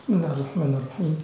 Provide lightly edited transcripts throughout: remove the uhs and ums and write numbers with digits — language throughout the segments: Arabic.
بسم الله الرحمن الرحيم.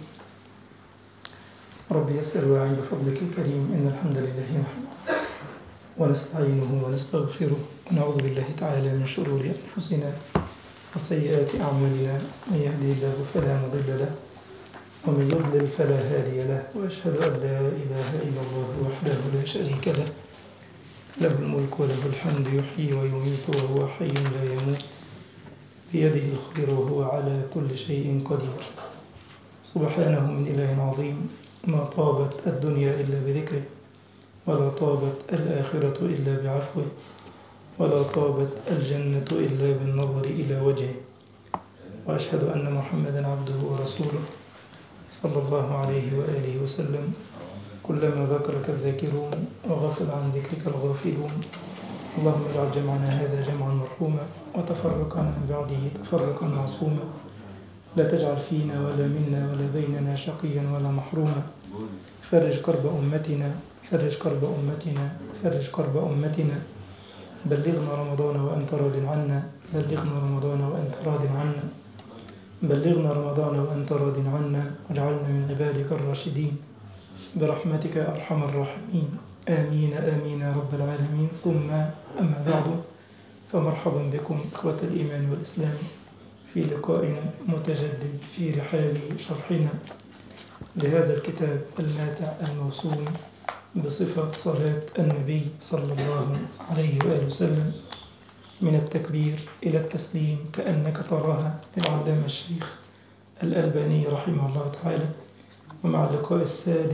رب يسر وأعين بفضلك الكريم. إن الحمد لله نحمده ونستعينه ونستغفره ونعوذ بالله تعالى من شرور أنفسنا وسيئات أعمالنا. من يهدي الله فلا مضل له ومن يضلل فلا هادي له، وأشهد أن لا إله إلا الله وحده لا شريك له، له الملك وله الحمد، يحيي ويميت وهو حي لا يموت، بيده الخير وهو على كل شيء قدير. سبحانه من إله عظيم، ما طابت الدنيا إلا بذكره، ولا طابت الآخرة إلا بعفوه، ولا طابت الجنة إلا بالنظر إلى وجهه. وأشهد أن محمدا عبده ورسوله صلى الله عليه وآله وسلم. كلما ذكرك الذاكرون وغفل عن ذكرك الغافلون. اللهم اجعل جمعنا هذا جمعا مرحوما وتفرقنا من بعده تفرقا معصوما. لا تجعل فينا ولا منا ولا بيننا شقيا ولا محروما. فرج كرب أمتنا، فرج كرب أمتنا، فرج كرب أمتنا. بلغنا رمضان وأنت راض عنا، بلغنا رمضان وأنت راض عنا، بلغنا رمضان وأنت راض عنا، واجعلنا من عبادك الراشدين برحمتك يا أرحم الراحمين. آمين آمين يا رب العالمين. ثم أما بعد، فمرحبا بكم إخوة الإيمان والإسلام في لقاء متجدد في رحاب شرحنا لهذا الكتاب الماتع الموسوم بصفة صلاة النبي صلى الله عليه وآله وسلم من التكبير إلى التسليم كأنك تراها، للعلامة الشيخ الألباني رحمه الله تعالى. ومع اللقاء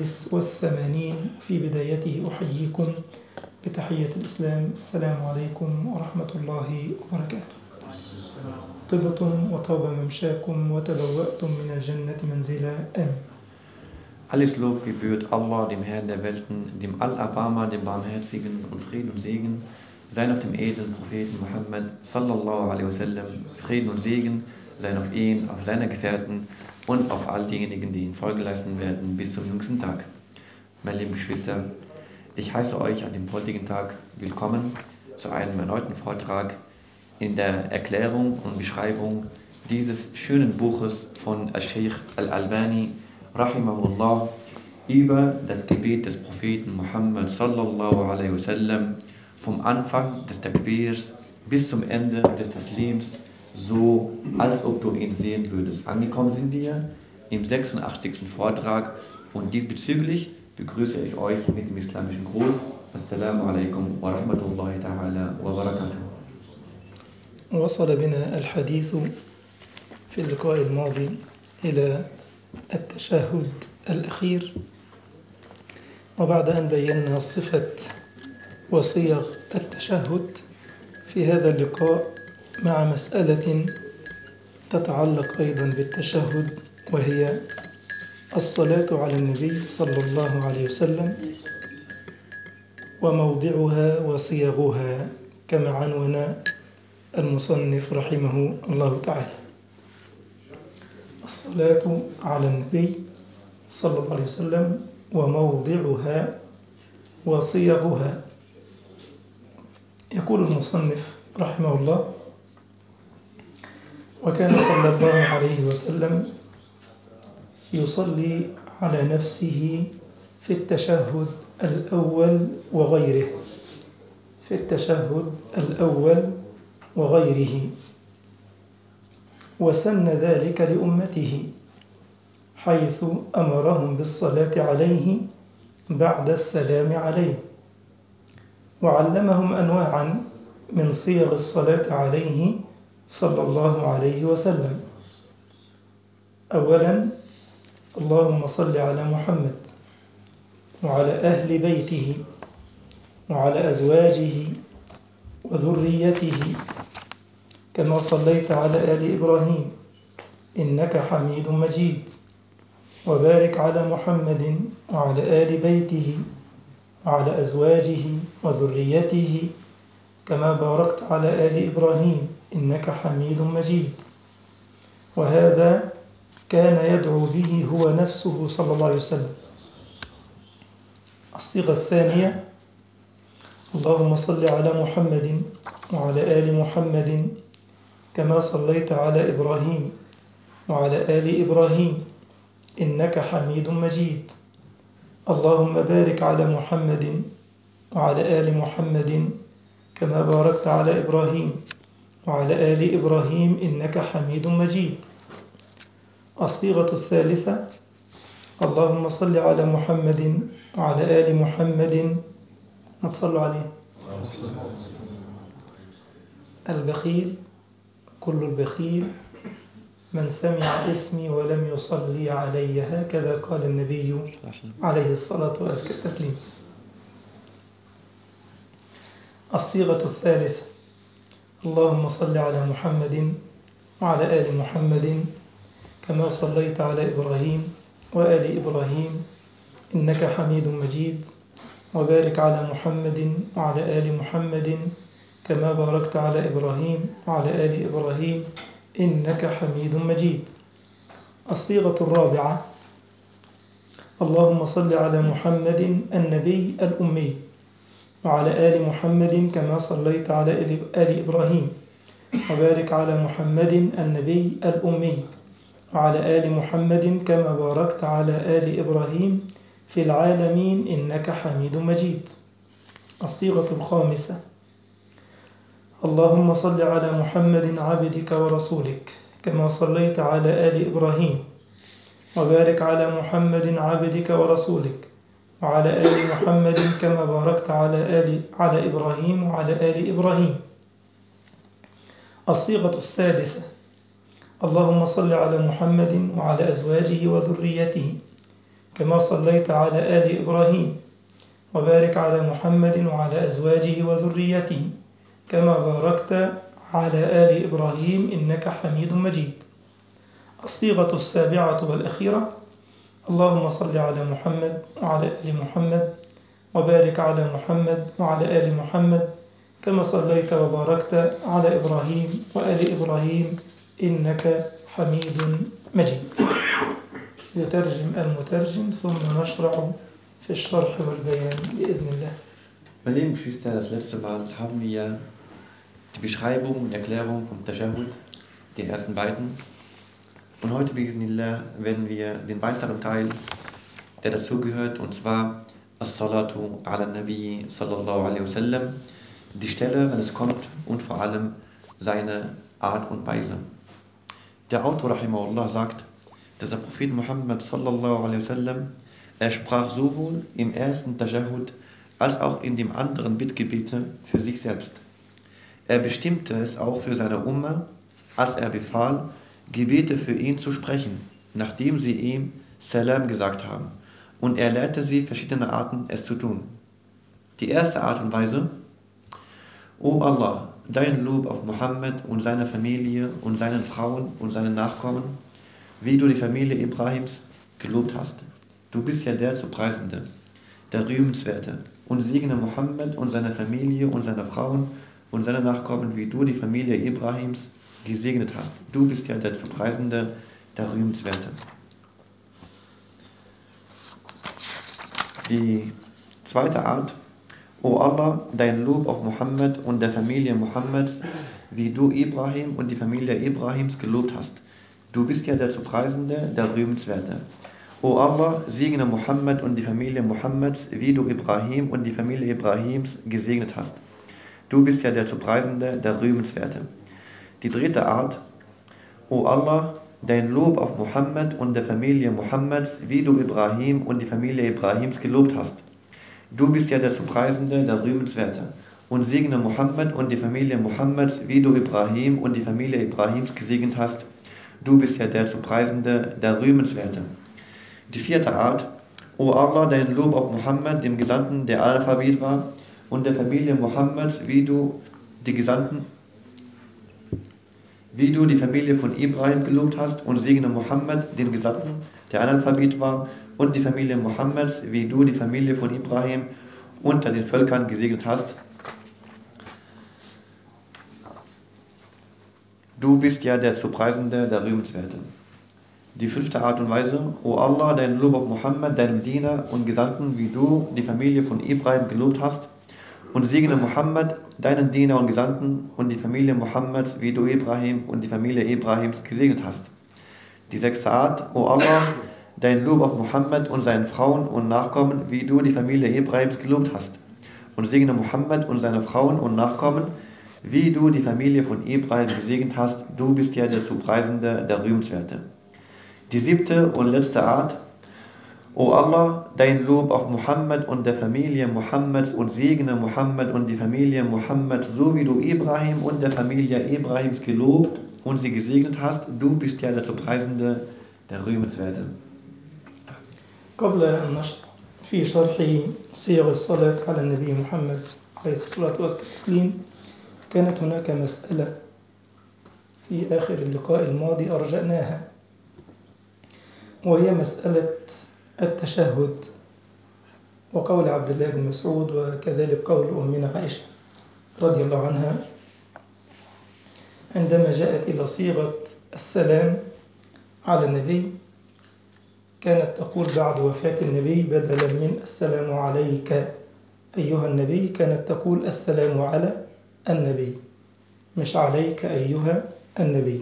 86 في بدايته أحييكم بتحية الإسلام. السلام عليكم ورحمة الله وبركاته. طبتم وطاب ممشاكم وتبوأتم من الجنة منزلا. آمين. Alles Lob gebührt Allah, dem Herrn der Welten, dem Allerbarmer, dem Barmherzigen, und Frieden und Segen seien auf dem edlen Propheten Muhammad sallallahu alaihi wasallam. Frieden und Segen seien auf ihn, auf seine Gefährten und auf all diejenigen, die ihn Folge leisten werden bis zum jüngsten Tag. Meine lieben Geschwister, ich heiße euch an dem heutigen Tag willkommen zu einem erneuten Vortrag in der Erklärung und Beschreibung dieses schönen Buches von Al-Sheikh Al-Albani rahimahullah über das Gebet des Propheten Muhammad sallallahu alaihi wasallam vom Anfang des Takbirs bis zum Ende des Taslims, so als ob du ihn sehen würdest. Angekommen sind wir im 86. Vortrag und diesbezüglich begrüße ich euch mit dem islamischen Gruß. Assalamu alaikum wa rahmatullahi ta'ala wa barakatuh. وصل بنا الحديث في اللقاء الماضي إلى التشهد الأخير، وبعد أن بينا صفة وصيغ التشهد في هذا اللقاء مع مسألة تتعلق أيضا بالتشهد، وهي الصلاة على النبي صلى الله عليه وسلم وموضعها وصيغها كما عنون المصنف رحمه الله تعالى. الصلاة على النبي صلى الله عليه وسلم وموضعها وصيغها. يقول المصنف رحمه الله: وكان صلى الله عليه وسلم يصلي على نفسه في التشهد الأول وغيره، في التشهد الأول وغيره، وسن ذلك لأمته حيث أمرهم بالصلاة عليه بعد السلام عليه، وعلمهم أنواعا من صيغ الصلاة عليه صلى الله عليه وسلم. أولا: اللهم صل على محمد وعلى أهل بيته وعلى أزواجه وذريته كما صليت على آل إبراهيم إنك حميد مجيد، وبارك على محمد وعلى آل بيته وعلى أزواجه وذريته كما باركت على آل إبراهيم إنك حميد مجيد. وهذا كان يدعو به هو نفسه صلى الله عليه وسلم. الصيغة الثانية: اللهم صل على محمد وعلى آل محمد كما صليت على إبراهيم وعلى آل إبراهيم إنك حميد مجيد. اللهم بارك على محمد وعلى آل محمد كما باركت على إبراهيم وعلى آل إبراهيم إنك حميد مجيد. الصيغة الثالثة: اللهم صل على محمد وعلى آل محمد. ما تصلوا عليه. البخيل كل البخيل من سمع اسمي ولم يصلي علي، هكذا قال النبي عليه الصلاة والسلام. الصيغة الثالثة: اللهم صل على محمد وعلى آل محمد كما صليت على إبراهيم وآل إبراهيم إنك حميد مجيد، وبارك على محمد وعلى آل محمد كما باركت على إبراهيم وعلى آل إبراهيم إنك حميد مجيد. الصيغة الرابعة: اللهم صل على محمد النبي الأمي وعلى آل محمد كما صليت على آل إبراهيم، وبارك على محمد النبي الأمي وعلى آل محمد كما باركت على آل إبراهيم في العالمين إنك حميد مجيد. الصيغة الخامسة: اللهم صل على محمد عبدك ورسولك كما صليت على آل إبراهيم، وبارك على محمد عبدك ورسولك وعلى آل محمد كما باركت على إبراهيم وعلى آل إبراهيم. الصيغة السادسة: اللهم صل على محمد وعلى أزواجه وذريته كما صليت على آل إبراهيم، وبارك على محمد وعلى أزواجه وذريته كما باركت على آل إبراهيم إنك حميد مجيد. الصيغة السابعة والأخيرة: اللهم صل على محمد وعلى آل محمد وبارك على محمد وعلى آل محمد كما صليت وباركت على إبراهيم وآل إبراهيم إنك حميد مجيد. يترجم المترجم ثم نشرع في الشرح والبيان بإذن الله. Meine lieben Geschwister, das letzte Mal haben wir die Beschreibung und Erklärung vom Tashahhud, die ersten beiden. Und heute, bi'idhnillah, werden wir den weiteren Teil, der dazugehört, und zwar As-Salatu ala Nabi sallallahu alaihi wasallam, die Stelle, wenn es kommt, und vor allem seine Art und Weise. Der Autor, rahimahullah, sagt, dass der Prophet Muhammad sallallahu alaihi wasallam, er sprach sowohl im ersten Tashahhud als auch in dem anderen Bittgebete für sich selbst. Er bestimmte es auch für seine Umma, als er befahl, Gebete für ihn zu sprechen, nachdem sie ihm Salam gesagt haben, und er lehrte sie verschiedene Arten, es zu tun. Die erste Art und Weise: O Allah, dein Lob auf Muhammad und seine Familie und seinen Frauen und seinen Nachkommen, wie du die Familie Ibrahims gelobt hast. Du bist ja der zu Preisende, der Rühmenswerte, und segne Muhammad und seine Familie und seine Frauen und seine Nachkommen, wie du die Familie Ibrahims gesegnet hast. Du bist ja der zu Preisende, der Rühmenswerte. Die zweite Art: O Allah, dein Lob auf Muhammad und der Familie Muhammads, wie du Ibrahim und die Familie Ibrahims gelobt hast. Du bist ja der zu Preisende, der Rühmenswerte. O Allah, segne Muhammad und die Familie Muhammads, wie du Ibrahim und die Familie Ibrahims gesegnet hast. Du bist ja der zu Preisende, der Rühmenswerte. Die dritte Art: O Allah, dein Lob auf Muhammad und der Familie Muhammads, wie du Ibrahim und die Familie Ibrahims gelobt hast. Du bist ja der zu Preisende, der Rühmenswerte. Und segne Muhammad und die Familie Muhammads, wie du Ibrahim und die Familie Ibrahims gesegnet hast. Du bist ja der zu Preisende, der Rühmenswerte. Die vierte Art: O Allah, dein Lob auf Muhammad, dem Gesandten, der Analphabet war, und der Familie Muhammads, wie du die Familie von Ibrahim gelobt hast, und segne Muhammad, den Gesandten, der Analphabet war, und die Familie Muhammads, wie du die Familie von Ibrahim unter den Völkern gesegnet hast. Du bist ja der zu Preisende, der Rühmenswerte. Die fünfte Art und Weise: O Allah, dein Lob auf Muhammad, deinem Diener und Gesandten, wie du die Familie von Ibrahim gelobt hast, und segne Muhammad, deinen Diener und Gesandten, und die Familie Muhammads, wie du Ibrahim und die Familie Ibrahims gesegnet hast. Die 6. Art: O Allah, dein Lob auf Mohammed und seinen Frauen und Nachkommen, wie du die Familie Ibrahims gelobt hast. Und segne Mohammed und seine Frauen und Nachkommen, wie du die Familie von Ibrahim gesegnet hast. Du bist ja der Zupreisende, der Rühmenswerte. Die 7. und letzte Art: O Allah, dein Lob auf Mohammed und der Familie Mohammeds und segne Mohammed und die Familie Mohammeds, so wie du Ibrahim und der Familie Ibrahims gelobt und sie gesegnet hast. Du bist ja der Zupreisende, der Rühmenswerte. قبل أن نشرع في شرح صيغ الصلاة على النبي محمد عليه الصلاة والتسليم، كانت هناك مسألة في آخر اللقاء الماضي أرجأناها، وهي مسألة التشهد، وقول عبد الله بن مسعود وكذلك قول أمنا عائشة رضي الله عنها عندما جاءت إلى صيغة السلام على النبي، كانت تقول بعد وفاة النبي بدلا من السلام عليك أيها النبي، كانت تقول السلام على النبي، مش عليك أيها النبي.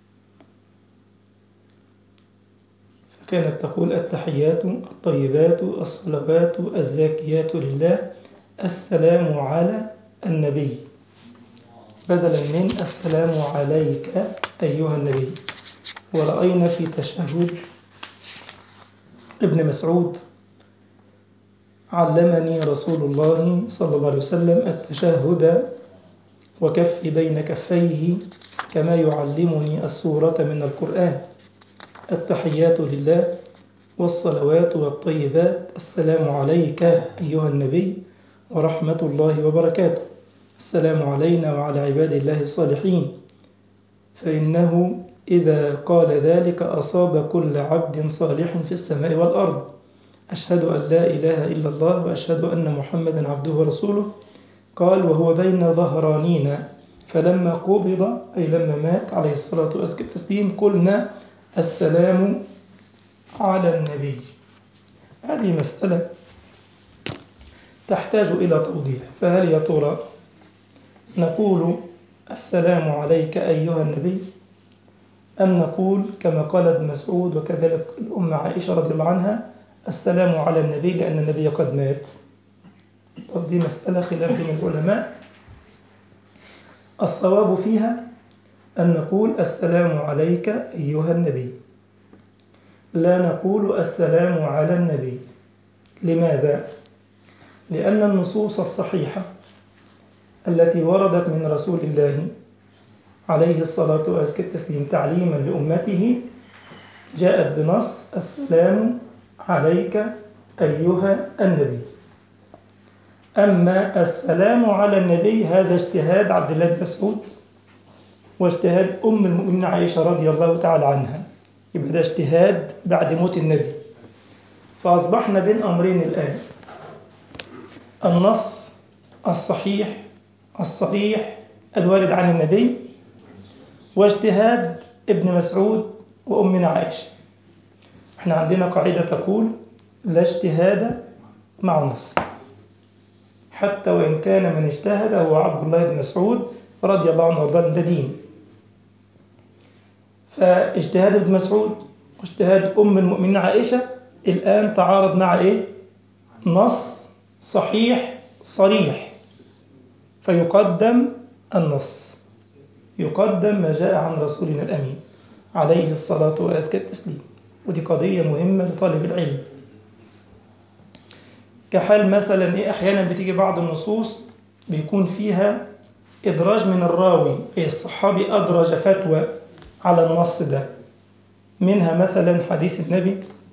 فكانت تقول التحيات الطيبات الصلوات الزاكيات لله السلام على النبي، بدلا من السلام عليك أيها النبي. ورأينا في تشهد ابن مسعود: علمني رسول الله صلى الله عليه وسلم التشهد وكفي بين كفيه كما يعلمني السورة من القرآن، التحيات لله والصلوات والطيبات السلام عليك أيها النبي ورحمة الله وبركاته، السلام علينا وعلى عباد الله الصالحين، فإنه إذا قال ذلك أصاب كل عبد صالح في السماء والأرض، أشهد أن لا إله إلا الله وأشهد أن محمدا عبده ورسوله. قال وهو بين ظهرانينا، فلما قبض أي لما مات عليه الصلاة والتسليم قلنا السلام على النبي. هذه مسألة تحتاج إلى توضيح، فهل يا ترى نقول السلام عليك أيها النبي، أم نقول كما قال ابن مسعود وكذلك الأم عائشة رضي الله عنها السلام على النبي لأن النبي قد مات؟ قصدي مسألة خلاف بين العلماء. الصواب فيها أن نقول السلام عليك أيها النبي، لا نقول السلام على النبي. لماذا؟ لأن النصوص الصحيحة التي وردت من رسول الله عليه الصلاة والتسليم تعليما لأمته جاءت بنص السلام عليك أيها النبي. أما السلام على النبي هذا اجتهاد عبد الله بن مسعود واجتهاد أم المؤمنين عائشة رضي الله تعالى عنها، يبقى ده اجتهاد بعد موت النبي. فأصبحنا بين أمرين الآن: النص الصحيح الصريح الوارد عن النبي، واجتهاد ابن مسعود وأمنا عائشة. احنا عندنا قاعدة تقول لا اجتهاد مع نص، حتى وإن كان من اجتهد هو عبد الله بن مسعود رضي الله عنه وارضاه، ده دين. فاجتهاد ابن مسعود واجتهاد أم المؤمنين عائشة الآن تعارض مع إيه؟ نص صحيح صريح، فيقدم النص، يقدم ما جاء عن رسولنا الأمين عليه الصلاة وأزكى التسليم. ودي قضية مهمة لطالب العلم. كحال مثلا إيه، أحيانا بتيجي بعض النصوص بيكون فيها إدراج من الراوي، أي الصحابي أدرج فتوى على النص ده، منها مثلا حديث النبي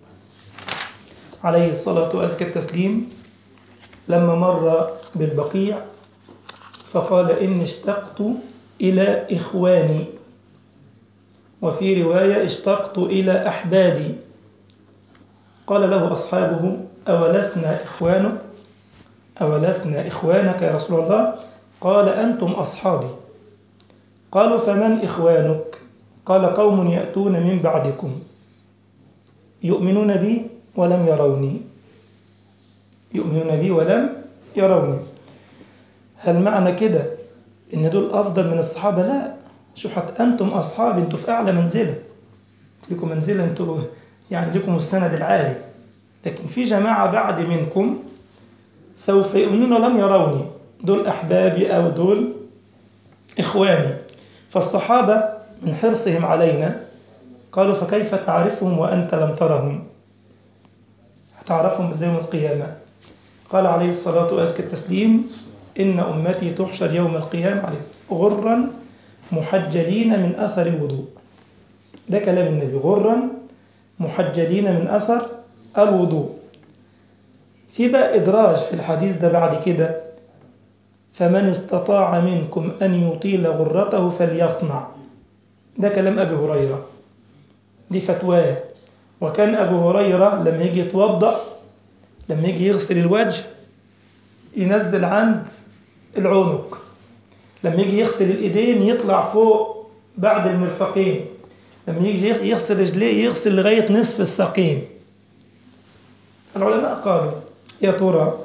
عليه الصلاة وأزكى التسليم لما مر بالبقيع فقال إني اشتقت إلى إخواني، وفي رواية اشتقت إلى أحبابي. قال له أصحابه أولسنا إخوانك؟ أولسنا إخوانك يا رسول الله؟ قال أنتم أصحابي. قالوا فمن إخوانك؟ قال قوم يأتون من بعدكم يؤمنون بي ولم يروني، يؤمنون بي ولم يروني. هل معنى كده إن دول أفضل من الصحابة؟ لا، شو حتى أنتم أصحابي، أنتم في أعلى منزلة، لكم منزلة، أنتوا يعني لكم السند العالي. لكن في جماعة بعد منكم سوف يؤمنون لم يروني، دول أحبابي أو دول إخواني. فالصحابة من حرصهم علينا قالوا فكيف تعرفهم وأنت لم ترهم؟ هتعرفهم يوم القيامة. قال عليه الصلاة وأزكى التسليم إن أمتي تحشر يوم القيامة غرا محجلين من أثر الوضوء. ده كلام النبي، غرا محجلين من أثر الوضوء. في بقى إدراج في الحديث ده بعد كده، فمن استطاع منكم أن يطيل غرته فليصنع. ده كلام أبي هريرة، دي فتواه. وكان أبو هريرة لما يجي يتوضأ، لما يجي يغسل الوجه ينزل عند العنق، لما يجي يغسل الإيدين يطلع فوق بعد المرفقين، لما يجي يغسل رجليه يغسل لغاية نصف الساقين. العلماء قالوا يا ترى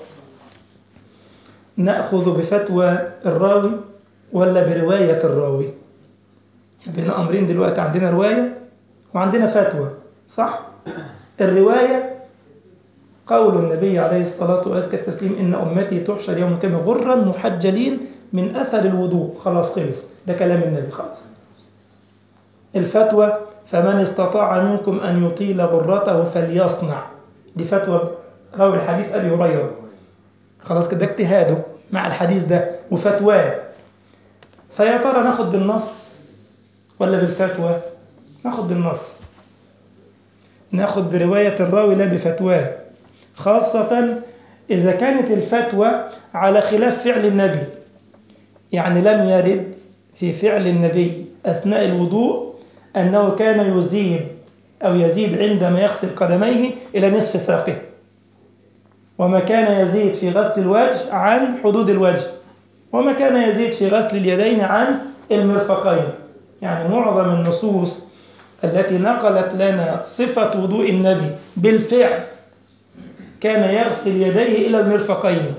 نأخذ بفتوى الراوي ولا برواية الراوي؟ بين أمرين دلوقتي، عندنا رواية وعندنا فتوى، صح؟ الرواية قول النبي عليه الصلاة وأزكى التسليم إن أمتي تحشر يوم القيامة غرا محجلين من أثر الوضوء. خلاص خلص، ده كلام النبي خلاص. الفتوى فمن استطاع منكم أن يطيل غرته فليصنع، دي فتوى راوي الحديث أبي هريرة. خلاص كده اجتهاده مع الحديث ده وفتواه. فيا ترى ناخد بالنص ولا بالفتوى؟ ناخد بالنص، ناخد برواية الراوي لا بفتواه، خاصة إذا كانت الفتوى على خلاف فعل النبي. يعني لم يرد في فعل النبي أثناء الوضوء أنه كان يزيد عندما يغسل قدميه إلى نصف ساقه، وما كان يزيد في غسل الوجه عن حدود الوجه، وما كان يزيد في غسل اليدين عن المرفقين. يعني معظم النصوص التي نقلت لنا صفة وضوء النبي بالفعل كان يغسل يديه إلى المرفقين،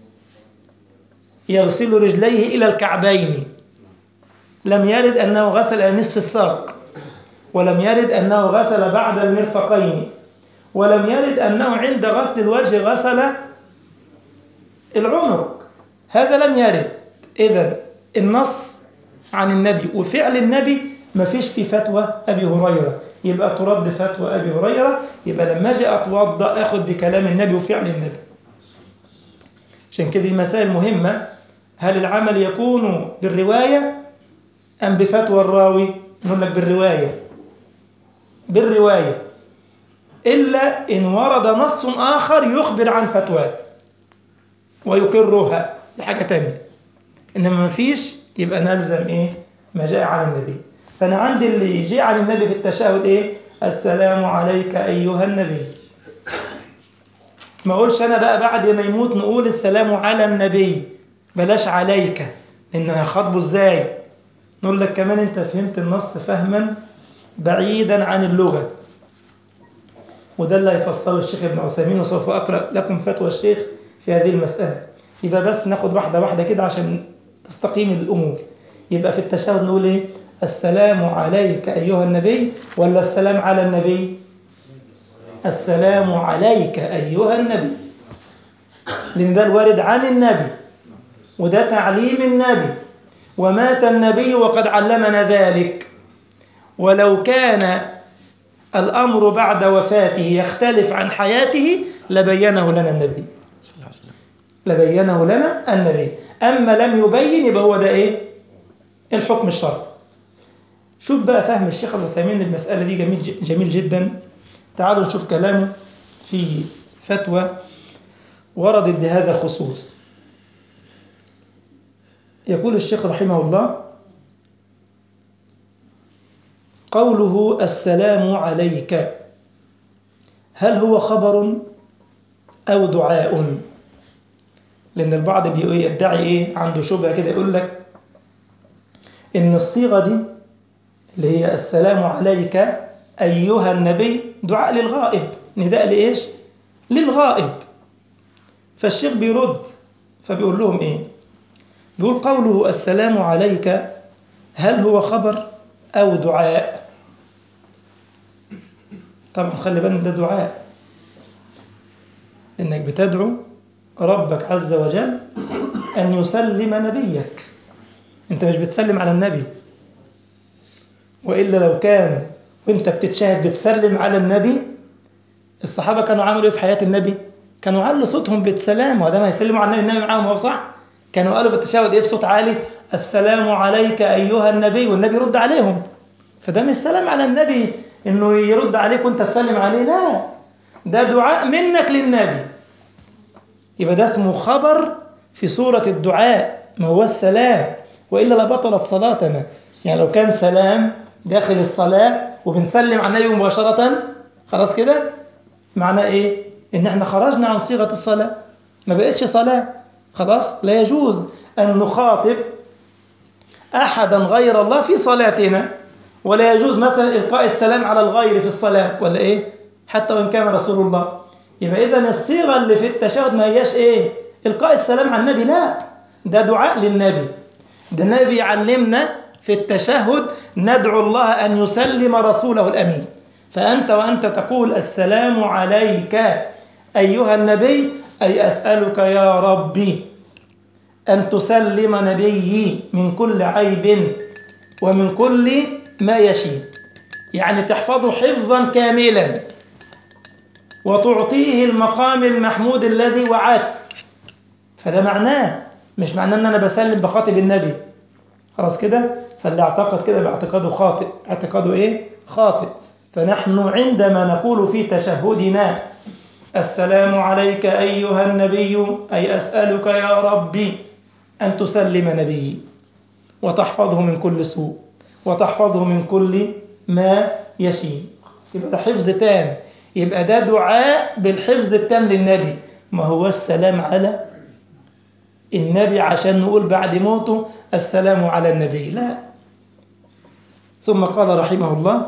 يغسل رجليه إلى الكعبين. لم يرد أنه غسل إلى نصف الساق، ولم يرد أنه غسل بعد المرفقين، ولم يرد أنه عند غسل الوجه غسل العنق. هذا لم يرد. إذن النص عن النبي وفعل النبي ما فيش في فتوى أبي هريرة، يبقى ترد فتوى أبي هريرة. يبقى لما أجي أتوضأ أخذ بكلام النبي وفعل النبي. عشان كده مسائل مهمة، هل العمل يكون بالرواية أم بفتوى الراوي؟ نقول لك بالرواية، إلا إن ورد نص آخر يخبر عن فتوى ويقرها، دي حاجة تانية. إنما ما فيش يبقى نلزم ما جاء عن النبي. فأنا عندي اللي جاء عن النبي في التشهد السلام عليك أيها النبي. ما أقولش أنا بقى بعد ما يموت نقول السلام على النبي، بلاش عليك، إنه هخاطبه إزاي؟ نقول لك كمان أنت فهمت النص فهما بعيدا عن اللغة. وده اللي يفصله الشيخ ابن عثيمين، وسوف أقرأ لكم فتوى الشيخ في هذه المسألة. يبقى بس ناخد واحدة واحدة كده عشان تستقيم الأمور. يبقى في التشهد نقول السلام عليك أيها النبي ولا السلام على النبي؟ السلام عليك أيها النبي، لأن ده الوارد عن النبي وده تعليم النبي، ومات النبي وقد علمنا ذلك. ولو كان الأمر بعد وفاته يختلف عن حياته لبينه لنا النبي. أما لم يبين يبقى هو ده الحكم الشرعي. شوف بقى فهم الشيخ العثيمين للمسألة دي جميل جدا. تعالوا نشوف كلامه في فتوى وردت بهذا الخصوص. يقول الشيخ رحمه الله: قوله السلام عليك هل هو خبر أو دعاء؟ لأن البعض يدعي عنده شبهة كده، يقول لك إن الصيغة دي اللي هي السلام عليك أيها النبي دعاء للغائب، نداء للغائب. فالشيخ بيرد فبيقول لهم بيقول قوله السلام عليك هل هو خبر أو دعاء؟ طبعا خلي بالك ده دعاء، إنك بتدعو ربك عز وجل أن يسلم نبيك. أنت مش بتسلم على النبي، وإلا لو كان وأنت بتتشاهد بتسلم على النبي، الصحابة كانوا عملوا إيه في حياة النبي؟ كانوا علوا صوتهم بالسلام، وده ما يسلموا على النبي معاهم هو صح؟ كانوا قالوا في التشهد إيه بصوت عالي؟ السلام عليك أيها النبي، والنبي يرد عليهم. فده مش سلام على النبي إنه يرد عليك وأنت تسلم عليه، لا، ده دعاء منك للنبي. يبقى ده اسمه خبر في صورة الدعاء، ما هو السلام، وإلا لبطلت صلاتنا. يعني لو كان سلام داخل الصلاة وبنسلم على النبي مباشرة، خلاص كده معناه إيه؟ إن احنا خرجنا عن صيغة الصلاة، ما بقتش صلاة، خلاص. لا يجوز أن نخاطب أحدا غير الله في صلاتنا، ولا يجوز مثلا إلقاء السلام على الغير في الصلاة، ولا إيه؟ حتى وإن كان رسول الله. يبقى إذن الصيغة اللي في التشهد ما هياش إيه؟ إلقاء السلام على النبي، لا، ده دعاء للنبي. ده النبي يعلمنا في التشهد ندعو الله أن يسلم رسوله الأمين. فأنت وأنت تقول السلام عليك أيها النبي، أي أسألك يا ربي أن تسلم نبيي من كل عيب ومن كل ما يشين، يعني تحفظه حفظا كاملا وتعطيه المقام المحمود الذي وعدت. فده معناه، مش معناه أن أنا بسلم بخاطب النبي، خلاص كده. فاللي اعتقد كده باعتقاده خاطئ، اعتقاده إيه؟ خاطئ. فنحن عندما نقول في تشهدنا السلام عليك أيها النبي، أي أسألك يا ربي أن تسلم نبيي وتحفظه من كل سوء وتحفظه من كل ما يشين. يبقى ده حفظ تام، يبقى ده دعاء بالحفظ التام للنبي، ما هو السلام على النبي عشان نقول بعد موته السلام على النبي، لا. ثم قال رحمه الله: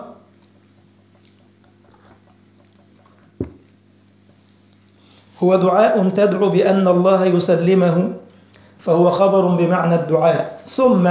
هو دعاء تدعو بأن الله يسلمه، فهو خبر بمعنى الدعاء. ثم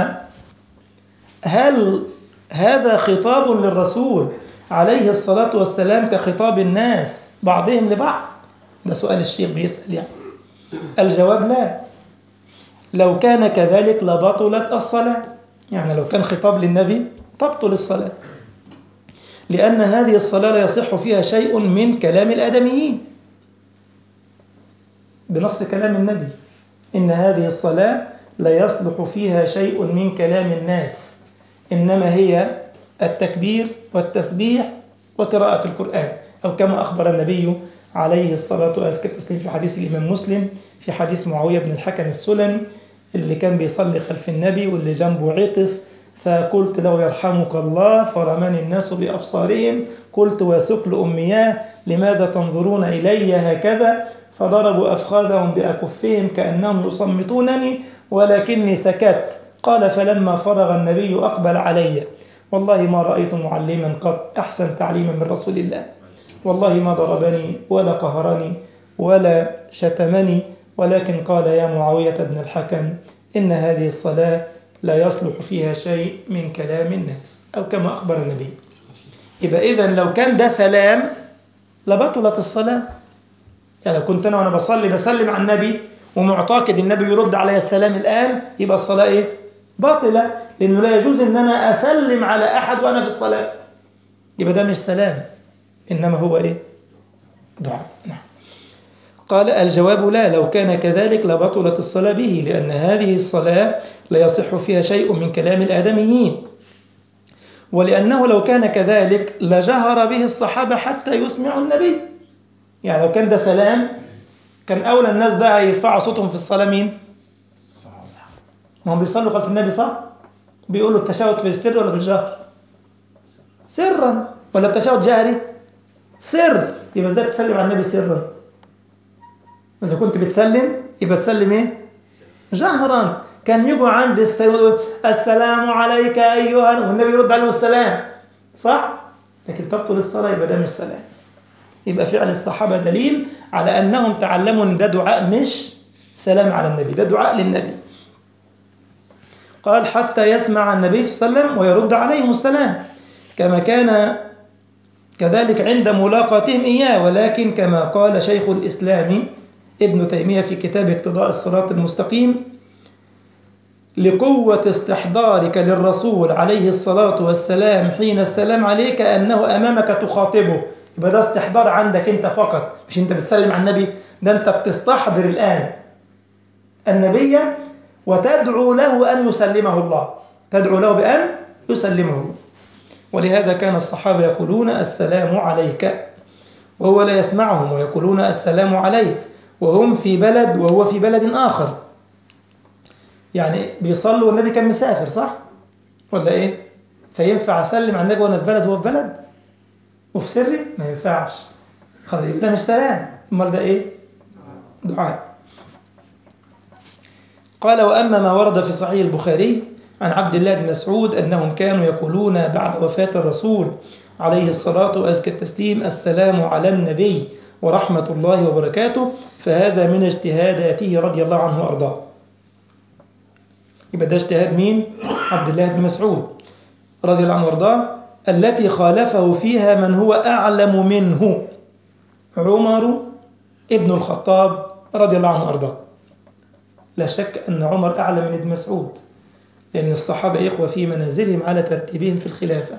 هل هذا خطاب للرسول عليه الصلاة والسلام كخطاب الناس بعضهم لبعض؟ ده سؤال الشيخ بيسأل يعني. الجواب لا. لو كان كذلك لبطلت الصلاة، يعني لو كان خطاب للنبي تبطل الصلاة، لأن هذه الصلاة لا يصح فيها شيء من كلام الآدميين، بنص كلام النبي: إن هذه الصلاة لا يصلح فيها شيء من كلام الناس، إنما هي التكبير والتسبيح وقراءة القرآن، أو كما أخبر النبي عليه الصلاة والسلام في حديث الإمام مسلم، في حديث معاوية بن الحكم السلمي اللي كان بيصلي خلف النبي واللي جنبه عطس، فقلت له يرحمك الله، فرماني الناس بأبصارهم، قلت وثقل أمياه لماذا تنظرون إلي هكذا؟ فضربوا أفخاذهم بأكفهم كأنهم يصمتونني، ولكني سكت. قال فلما فرغ النبي أقبل علي، والله ما رأيت معلما قط أحسن تعليما من رسول الله، والله ما ضربني ولا قهرني ولا شتمني، ولكن قال يا معاوية بن الحكم إن هذه الصلاة لا يصلح فيها شيء من كلام الناس، أو كما أخبر النبي. يبقى إذن لو كان ده سلام لبطلت الصلاة. يعني لو كنت أنا وأنا بصلي بسلم على النبي ومعتقد النبي يرد علي السلام الآن، يبقى الصلاة إيه؟ باطلة، لأنه لا يجوز أن أنا أسلم على أحد وأنا في الصلاة، يبقى ده مش سلام، إنما هو إيه؟ دعاء. نعم. قال الجواب لا، لو كان كذلك لبطلت الصلاة به، لأن هذه الصلاة لا يصح فيها شيء من كلام الآدميين، ولأنه لو كان كذلك لجهر به الصحابة حتى يسمعوا النبي. يعني لو كان ده سلام كان أولى الناس بقى يرفعوا صوتهم في الصلاة مين؟ ما هم بيصلوا خلف النبي صح؟ بيقولوا التشهد في السر ولا في الجهر؟ سرا. ولا التشهد جهري؟ سر. يبقى ازاي تسلم على النبي سرا؟ إذا كنت بتسلم يبقى تسلم إيه؟ جهرا. كان يجوا عند السلام عليك أيها، والنبي يرد عليه السلام صح؟ لكن تبطل الصلاة، يبقى ده مش سلام. يبقى فعل الصحابة دليل على أنهم تعلموا أن ده دعاء مش سلام على النبي، ده دعاء للنبي. قال حتى يسمع النبي صلى الله عليه وسلم ويرد عليهم السلام، كما كذلك عند ملاقاتهم إياه، ولكن كما قال شيخ الإسلام ابن تيمية في كتاب اقتضاء الصراط المستقيم: لقوة استحضارك للرسول عليه الصلاة والسلام حين السلام عليك أنه أمامك تخاطبه. يبقى ده استحضار عندك أنت فقط، مش أنت بتسلم على النبي، ده أنت بتستحضر الآن النبي وتدعو له أن يسلمه الله، تدعو له بأن يسلمه الله. ولهذا كان الصحابة يقولون السلام عليك وهو لا يسمعهم، ويقولون السلام عليك وهم في بلد وهو في بلد آخر. يعني بيصلوا والنبي كان مسافر، صح ولا إيه؟ فينفع أسلم على النبي وأنا في بلد وهو في بلد وفي سري؟ ما ينفعش. خلاص ده مش سلام، امال ده إيه؟ دعاء. قال: وأما ما ورد في صحيح البخاري عن عبد الله بن مسعود أنهم كانوا يقولون بعد وفاة الرسول عليه الصلاة وأزكى التسليم: السلام على النبي ورحمة الله وبركاته، فهذا من اجتهاداته رضي الله عنه وأرضاه. يبقى ده اجتهاد مين؟ عبد الله بن مسعود رضي الله عنه وأرضاه، التي خالفه فيها من هو أعلم منه، عمر ابن الخطاب رضي الله عنه وأرضاه. لا شك أن عمر أعلم من ابن مسعود، لأن الصحابة إخوة في منازلهم على ترتيبهم في الخلافة.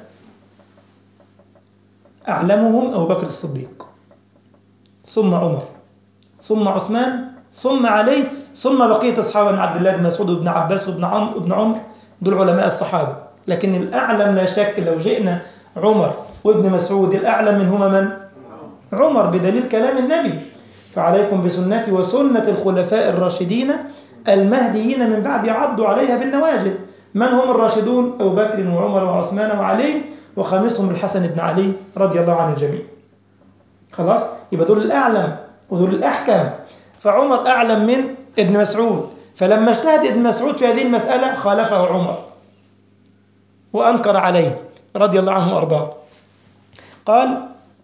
أعلمهم أبو بكر الصديق، ثم عمر، ثم عثمان، ثم علي، ثم بقية أصحاب عبد الله بن مسعود وابن عباس وابن عمر، دول علماء الصحابة. لكن الأعلم لا شك لو جئنا عمر وابن مسعود، الأعلم منهما من؟ عمر، بدليل كلام النبي: فعليكم بسنتي وسنة الخلفاء الراشدين المهديين من بعد عضوا عليها بالنواجذ. من هم الراشدون؟ أبو بكر وعمر وعثمان وعلي، وخامسهم الحسن بن علي رضي الله عن الجميع. خلاص، يبقى دول الأعلم ودول الأحكم. فعمر أعلم من ابن مسعود، فلما اجتهد ابن مسعود في هذه المسألة خالفه عمر وأنكر عليه رضي الله عنه وأرضاه. قال: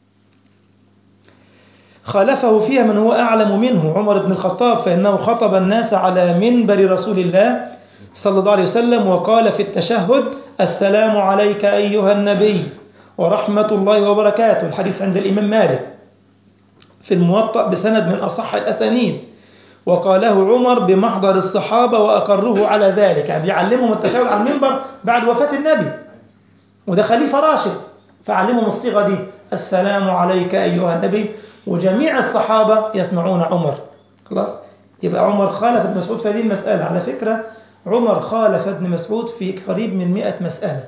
خالفه فيها من هو أعلم منه، عمر بن الخطاب، فإنه خطب الناس على منبر رسول الله صلى الله عليه وسلم وقال في التشهد: السلام عليك أيها النبي ورحمة الله وبركاته. الحديث عند الإمام مالك في الموطأ بسند من أصح الأسانيد، وقاله عمر بمحضر الصحابة وأقره على ذلك، يعني بيعلمهم التشهد على المنبر بعد وفاة النبي، وده خليفة راشد، فعلمهم الصيغة دي: السلام عليك أيها النبي، وجميع الصحابة يسمعون عمر. خلاص، يبقى عمر خالف ابن مسعود في هذه المسألة. على فكرة عمر خالف ابن مسعود في قريب من 100 مسألة،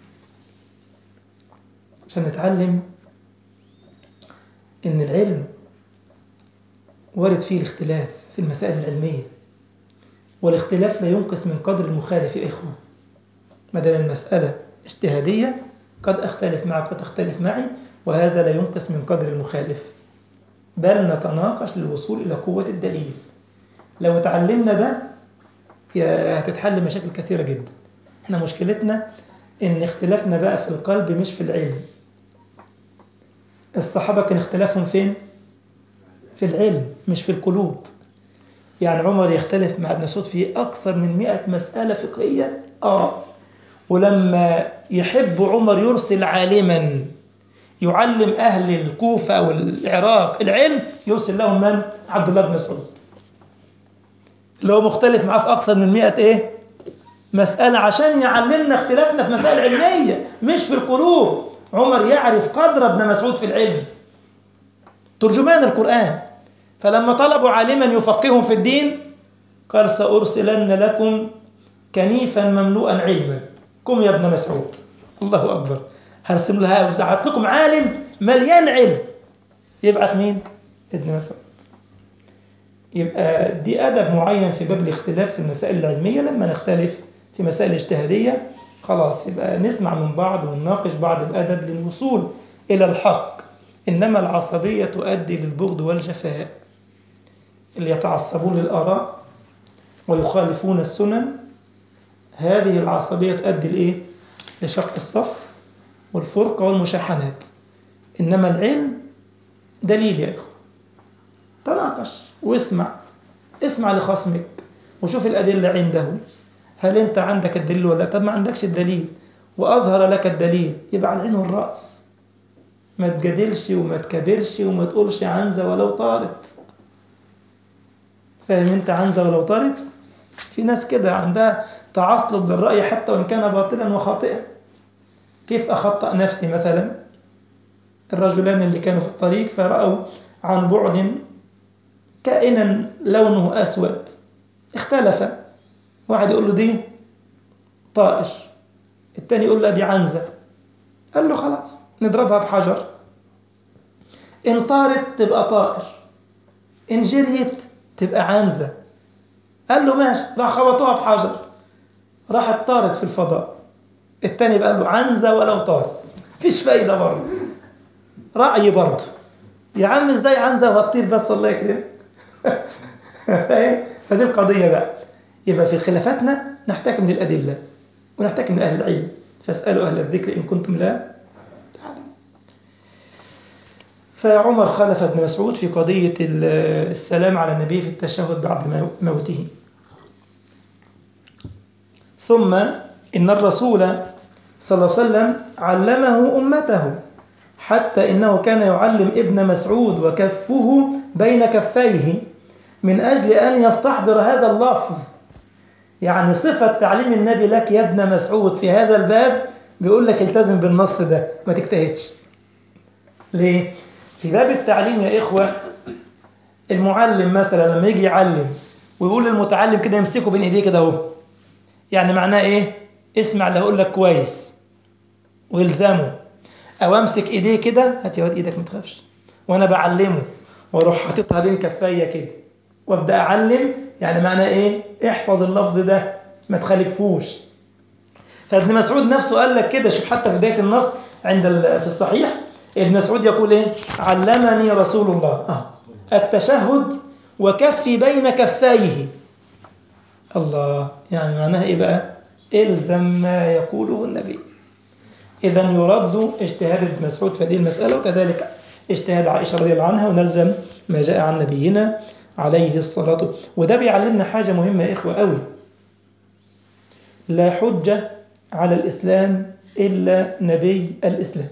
عشان نتعلم إن العلم وارد فيه الاختلاف في المسائل العلمية، والاختلاف لا ينقص من قدر المخالف يا إخوة. ما دام المسألة اجتهادية قد أختلف معك وتختلف معي، وهذا لا ينقص من قدر المخالف، بل نتناقش للوصول إلى قوة الدليل. لو تعلمنا ده هتتحل مشاكل كثيرة جدا. احنا مشكلتنا إن اختلافنا بقى في القلب مش في العلم. الصحابة كان اختلافهم فين؟ في العلم مش في القلوب. يعني عمر يختلف مع ابن مسعود في أكثر من 100 مسألة فقهية، ولما يحب عمر يرسل عالما يعلم أهل الكوفة أو العراق العلم، يرسل لهم من؟ عبد الله بن مسعود، اللي هو مختلف معاه في أكثر من 100 مسألة، عشان يعلمنا اختلافنا في مسائل علمية مش في القلوب. عمر يعرف قدر ابن مسعود في العلم، ترجمان القرآن. فلما طلبوا عالما يفقههم في الدين قال: سأرسلن لكم كنيفا مملوءا علما، قم يا ابن مسعود. الله أكبر، هرسم لها وزعت لكم عالم مليان علم. يبعث مين؟ ابن مسعود. يبقى دي أدب معين في باب الاختلاف في المسائل العلمية. لما نختلف في مسائل اجتهادية خلاص يبقى نسمع من بعض ونناقش بعض بأدب للوصول إلى الحق. إنما العصبية تؤدي للبغض والجفاء. اللي يتعصبون للآراء ويخالفون السنن، هذه العصبية تؤدي لإيه؟ لشق الصف والفرقة والمشاحنات. إنما العلم دليل يا إخوة، تناقش واسمع، اسمع لخصمك وشوف الأدلة عنده، هل أنت عندك الدليل ولا؟ طب ما عندكش الدليل وأظهر لك الدليل، يبقى على العين والرأس. ما تجادلش وما تكبرش وما تقولش عنزة ولو طارت. فاهم انت عنزة ولو طارت؟ في ناس كده عندها تعصب للرأي حتى وإن كان باطلا وخاطئا. كيف أخطأ نفسي مثلا؟ الرجلان اللي كانوا في الطريق فرأوا عن بعد كائنا لونه أسود اختلف، واحد يقول له دي طائر، التاني يقول له دي عنزة. قال له خلاص نضربها بحجر، إن طارت تبقى طائر، إن جريت تبقى عنزة. قال له ماشي، راح خبطوها بحجر، راحت طارت في الفضاء. التاني بقى له عنزة ولو طارت، فيش فايدة برضه، رأي برضه. يا عم ازاي عنزة وهتطير بس الله يكرمك. فاهم؟ فدي القضية بقى. يبقى في خلافاتنا نحتكم للأدلة ونحتكم لأهل العلم، فاسألوا أهل الذكر إن كنتم لا تعلمون. فعمر خالف ابن مسعود في قضية السلام على النبي في التشهد بعد موته. ثم إن الرسول صلى الله عليه وسلم علمه أمته، حتى إنه كان يعلم ابن مسعود وكفه بين كفيه من أجل أن يستحضر هذا اللفظ. يعني صفة تعليم النبي لك يا ابن مسعود في هذا الباب بيقول لك التزم بالنص ده، ما تجتهدش. ليه؟ في باب التعليم يا إخوة، المعلم مثلا لما يجي يعلم ويقول للمتعلم كده يمسكه بين إيديه كده اهو، يعني معناه إيه؟ اسمع اللي هقول لك كويس والزمه. أو أمسك إيديه كده، هات يا واد إيدك ما تخافش، وأنا بعلمه وأروح حاططها بين كفايا كده وأبدأ أعلم، يعني معناه إيه؟ احفظ اللفظ ده ما تخالفوش. فابن مسعود نفسه قال لك كده، شوف حتى في بداية النص في الصحيح ابن مسعود يقول إيه؟ علمني رسول الله التشهد وكفي بين كفيه. الله، يعني معناها إيه بقى؟ إلزم ما يقوله النبي. إذن يرد اجتهاد ابن مسعود في هذه المسألة، وكذلك اجتهاد عائشة رضي الله عنها، ونلزم ما جاء عن نبينا عليه الصلاة. وده بيعلمنا حاجة مهمة يا إخوة قوي، لا حجة على الإسلام إلا نبي الإسلام.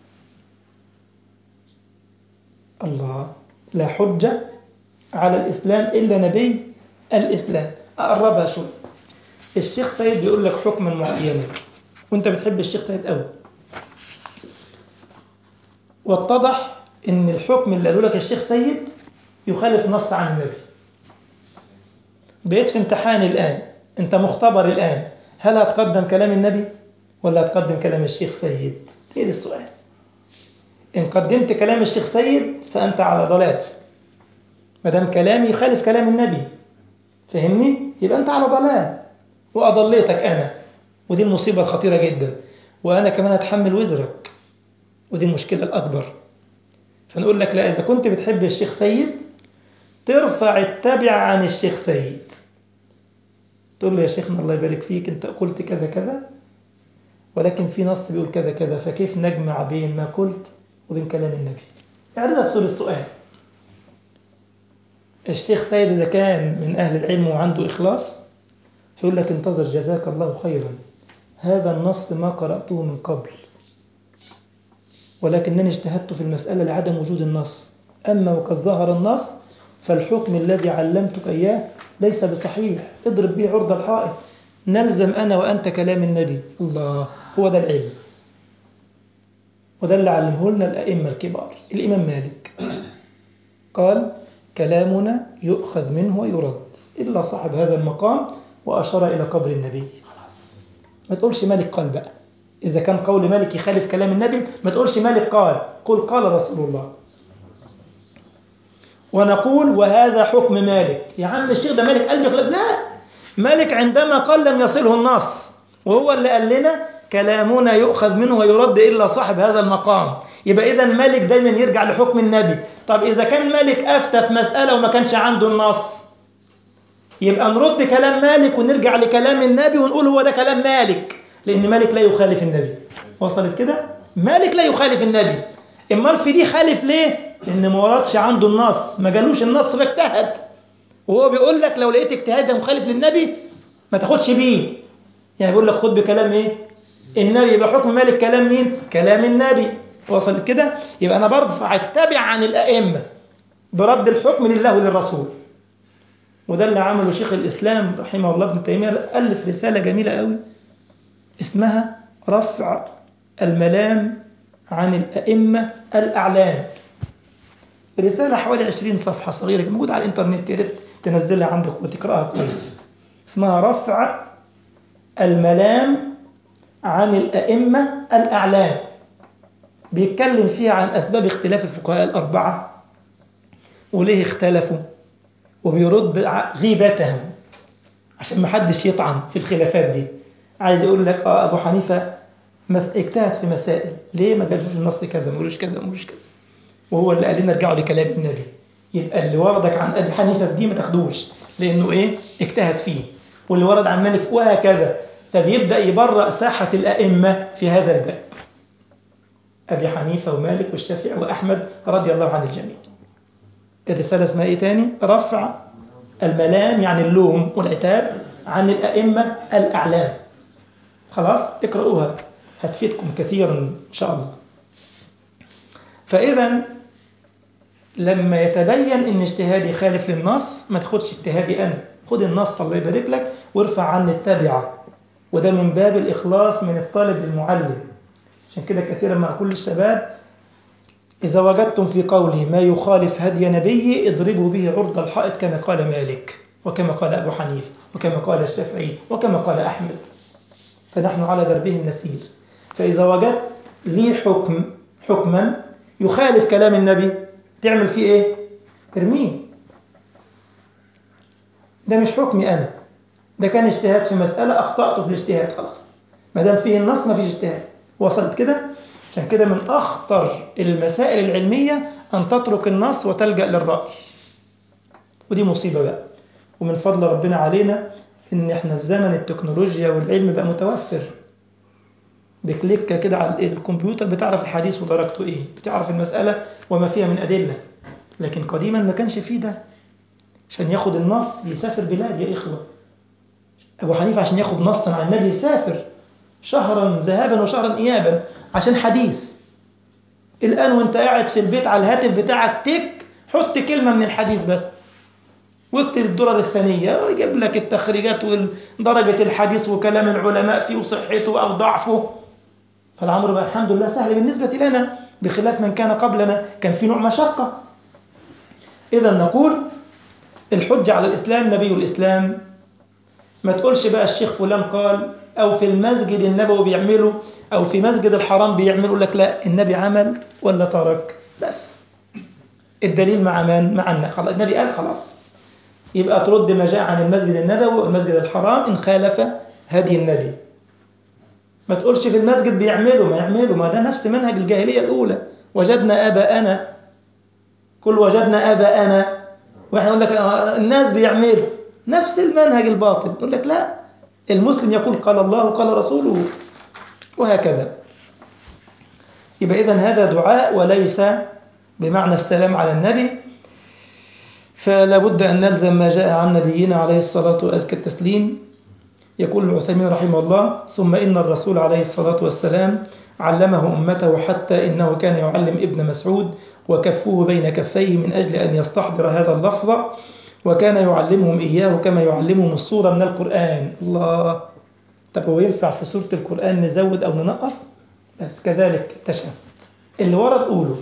الله، لا حجة على الإسلام إلا نبي الإسلام. أقربها شوي، الشيخ سيد بيقول لك حكما معينا وانت بتحب الشيخ سيد قوي، واتضح ان الحكم اللي قالوا لك الشيخ سيد يخالف نص عن النبي. بقيت في امتحان الآن، انت مختبر الآن، هل هتقدم كلام النبي ولا هتقدم كلام الشيخ سيد؟ ايه السؤال. ان قدمت كلام الشيخ سيد فأنت على ضلال، ما دام كلامي يخالف كلام النبي، فهمني؟ يبقى انت على ضلال وأضليتك أنا، ودي المصيبة الخطيرة جدا، وأنا كمان هتحمل وزرك، ودي المشكلة الأكبر. فنقول لك لا، إذا كنت بتحب الشيخ سيد ترفع التبع عن الشيخ سيد، تقول له يا شيخنا الله يبارك فيك، أنت قلت كذا كذا ولكن في نص بيقول كذا كذا، فكيف نجمع بين ما قلت وبين كلام النبي؟ يعني ده بصور السؤال. الشيخ سيد إذا كان من أهل العلم وعنده إخلاص يقول لك انتظر جزاك الله خيرا، هذا النص ما قرأته من قبل، ولكنني اجتهدت في المسألة لعدم وجود النص، أما وقد ظهر النص فالحكم الذي علمتك إياه ليس بصحيح، اضرب به عرض الحائط، نلزم أنا وأنت كلام النبي. الله، هو ده العلم، وده اللي علمه لنا الأئمة الكبار. الإمام مالك قال كلامنا يؤخذ منه ويرد إلا صاحب هذا المقام، وأشار إلى قبر النبي. خلاص، ما تقولش مالك قال بقى، إذا كان قول مالك يخالف كلام النبي ما تقولش مالك قال، قل قال رسول الله. ونقول وهذا حكم مالك. يا عم الشيخ ده مالك قال بخلاف، لا، مالك عندما قال لم يصله النص، وهو اللي قال لنا كلامنا يؤخذ منه ويرد إلا صاحب هذا المقام. يبقى إذا مالك دايما يرجع لحكم النبي. طب إذا كان مالك أفتى في مسألة وما كانش عنده النص، يبقى نرد كلام مالك ونرجع لكلام النبي ونقول هو ده كلام مالك، لأن مالك لا يخالف النبي. وصلت كده؟ مالك لا يخالف النبي. امال في دي خالف ليه؟ لأن ما وردش عنده النص، ما جالوش النص فاجتهد، وهو بيقول لك لو لقيت اجتهاد مخالف للنبي ما تاخدش بيه. يعني بيقول لك خد بكلام ايه؟ النبي. يبقى حكم مالك كلام مين؟ كلام النبي. وصلت كده؟ يبقى أنا برفع التابع عن الأئمة برد الحكم لله وللرسول. وده اللي عمله شيخ الإسلام رحمه الله ابن تيمية، ألف رسالة جميلة قوي اسمها رفع الملام عن الأئمة الأعلام. رسالة حوالي 20 صفحة صغيرة موجودة على الإنترنت، يا ريت تنزلها عندك وتقرأها كويس. اسمها رفع الملام عن الأئمة الأعلام. بيتكلم فيها عن أسباب اختلاف الفقهاء الأربعة وليه اختلفوا، وبيرد غيبتهم عشان ما حدش يطعن في الخلافات دي. عايز يقول لك أبو حنيفة اجتهد في مسائل، ليه ما قالوش النص كذا، ما قالوش كذا، ما قالوش كذا، وهو اللي قال لنا ارجعوا لكلام النبي. يبقى اللي وردك عن أبي حنيفة في دي ما تاخدوش، لأنه إيه؟ اجتهد فيه. واللي ورد عن مالك وهكذا. فبيبدأ يبرأ ساحة الأئمة في هذا الباب، أبي حنيفة ومالك والشافعي وأحمد رضي الله عن الجميع. الرسالة اسمها إيه تاني؟ رفع الملام يعني اللوم والعتاب عن الأئمة الأعلام. خلاص اقرأوها هتفيدكم كثيرا إن شاء الله. فإذا لما يتبين إن اجتهادي خالف للنص ما تاخدش اجتهادي أنا، خد النص الله يبارك لك وارفع عني التابعة. وده من باب الإخلاص من الطالب للمعلم. عشان كده كثيرا مع كل الشباب إذا وجدتم في قولي ما يخالف هدي نبي اضربوا به عرض الحائط كما قال مالك وكما قال أبو حنيفة وكما قال الشافعي وكما قال أحمد. فنحن على دربهم نسير. فإذا وجدت لي حكما يخالف كلام النبي تعمل فيه إيه؟ ارميه. ده مش حكمي أنا، ده كان اجتهاد في مسألة أخطأت في الاجتهاد، خلاص ما دام فيه النص ما فيش اجتهاد. وصلت كده؟ عشان كده من أخطر المسائل العلمية أن تترك النص وتلجأ للرأي، ودي مصيبة بقى. ومن فضل ربنا علينا إن إحنا في زمن التكنولوجيا والعلم بقى متوفر. بكليك كده على الكمبيوتر بتعرف الحديث ودرجته إيه، بتعرف المسألة وما فيها من أدلة. لكن قديما ما كانش فيه ده. عشان ياخد النص يسافر بلاد يا إخوة. أبو حنيفة عشان ياخد نصا عن النبي يسافر شهرا ذهابا وشهرا إيابا عشان حديث. الآن وانت قاعد في البيت على الهاتف بتاعك تك حط كلمة من الحديث بس واكتب الدرر الثانية ويجيب لك التخريجات ودرجة الحديث وكلام العلماء فيه وصحته أو ضعفه. فالأمر بقى الحمد لله سهل بالنسبة لنا بخلاف من كان قبلنا، كان في نوع مشقة. إذا نقول الحجة على الإسلام نبي الإسلام. ما تقولش بقى الشيخ فلان قال أو في المسجد النبوي بيعمله أو في مسجد الحرام بيعمله. يقول لك لا، النبي عمل ولا ترك بس. الدليل مع من؟ مع النبي قال خلاص. يبقى ترد ما جاء عن المسجد النبوي والمسجد الحرام إن خالف هدي النبي. ما تقولش في المسجد بيعمله، ما يعمله، ما ده نفس منهج الجاهلية الأولى. وجدنا آباءنا، كل وجدنا آباءنا، واحنا نقول لك الناس بيعملوا نفس المنهج الباطل. نقول لك لا، المسلم يقول قال الله وقال رسوله وهكذا. يبقى إذن هذا دعاء وليس بمعنى السلام على النبي. فلا بد أن نلزم ما جاء عن نبينا عليه الصلاة وأزكى التسليم. يقول العثيمين رحمه الله: ثم إن الرسول عليه الصلاة والسلام علمه أمته حتى إنه كان يعلم ابن مسعود وكفوه بين كفيه من أجل أن يستحضر هذا اللفظ، وكان يعلمهم إياه كما يعلمهم السورة من القرآن. الله! طب هو ينفع في سورة القرآن نزود أو ننقص؟ بس كذلك التشهد اللي ورد قوله.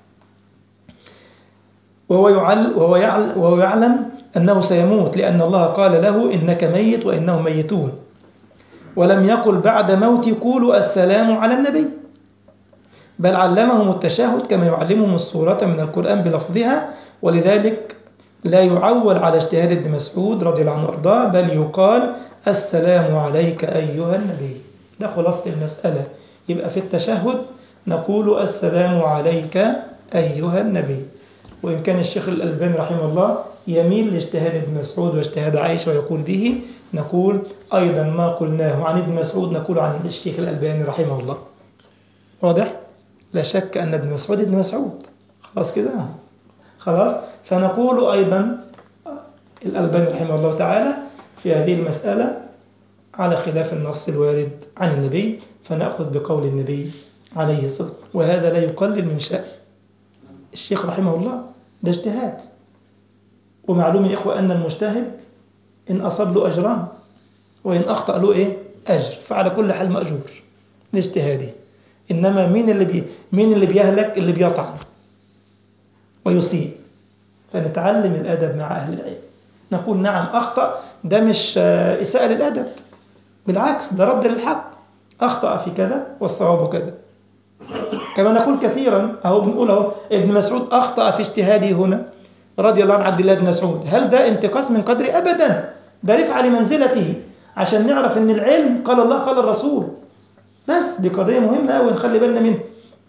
وهو يعلم أنه سيموت لأن الله قال له إنك ميت وإنهم ميتون، ولم يقل بعد موتي قولوا السلام على النبي، بل علمهم التشهد كما يعلمهم السورة من القرآن بلفظها. ولذلك لا يعول على اجتهاد ابن مسعود رضي الله عنه وارضاه، بل يقال السلام عليك أيها النبي. ده خلاصة المسألة. يبقى في التشهد نقول السلام عليك أيها النبي. وإن كان الشيخ الألباني رحمه الله يميل لاجتهاد ابن مسعود واجتهاد عائشة ويقول به، نقول أيضا ما قلناه عن ابن مسعود نقول عن الشيخ الألباني رحمه الله. واضح؟ لا شك أن ابن مسعود ابن مسعود. خلاص كده؟ خلاص. فنقول أيضا الألباني رحمه الله تعالى في هذه المسألة على خلاف النص الوارد عن النبي، فنأخذ بقول النبي عليه الصلاة والسلام، وهذا لا يقلل من شأن الشيخ رحمه الله، ده اجتهاد. ومعلوم يا إخوة أن المجتهد إن أصاب له أجران وإن أخطأ له أجر، فعلى كل حال مأجور لاجتهاده. إنما مين اللي بيهلك؟ اللي بيطعن ويصيب. فنتعلم الأدب مع أهل العلم، نقول نعم أخطأ، ده مش إساءة للأدب، بالعكس ده رد للحق، أخطأ في كذا والصواب كذا. كما نقول كثيرا بنقول ابن مسعود أخطأ في اجتهاده هنا رضي الله عن عبد الله بن مسعود، هل ده انتقاص من قدر؟ أبدا، ده رفع لمنزلته، عشان نعرف ان العلم قال الله قال الرسول، بس دي قضية مهمة أوي نخلي بالنا منها.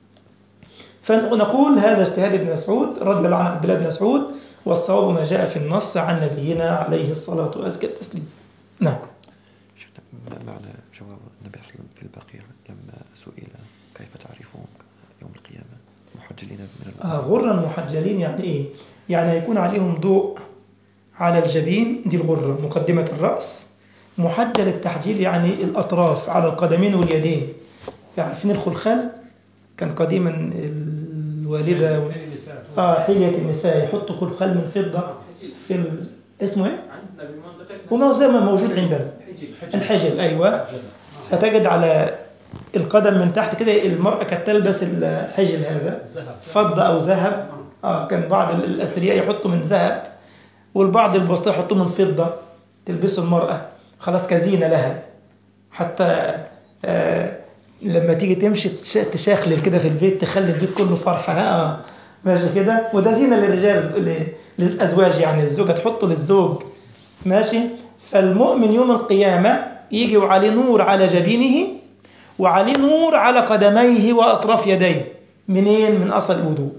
فنقول هذا اجتهاد ابن مسعود رضي الله عن عبد الله بن مسعود، والصواب ما جاء في النص عن نبينا عليه الصلاة وأزكى التسليم. نعم. ما معنى جواب النبي صلى الله عليه وسلم في البقيع لما سئل كيف تعرفون يوم القيامة محجلين من غرا محجلين يعني إيه؟ يعني يكون عليهم ضوء على الجبين، دي الغرة مقدمة الرأس. محجل التحجيل يعني الأطراف على القدمين واليدين. عارفين الخلخال؟ كان قديما الوالدة حلية النساء يحطوا خلخال من فضة في اسمه ايه؟ وما زي ما موجود عندنا الحجل. أيوة. فتجد على القدم من تحت كده المرأة كانت تلبس الحجل هذا فضة أو ذهب. كان بعض الأثرياء يحطوا من ذهب، والبعض البسطاء يحطوا من فضة تلبسه المرأة خلاص كزينة لها، حتى لما تيجي تمشي تشاخلل كده في البيت، تخلي البيت كله فرحة. ماشي كده. وده زينة للرجال للأزواج، يعني الزوجة تحطه للزوج. ماشي. فالمؤمن يوم القيامة يجي وعليه نور على جبينه وعليه نور على قدميه وأطراف يديه. منين؟ من أصل الوضوء.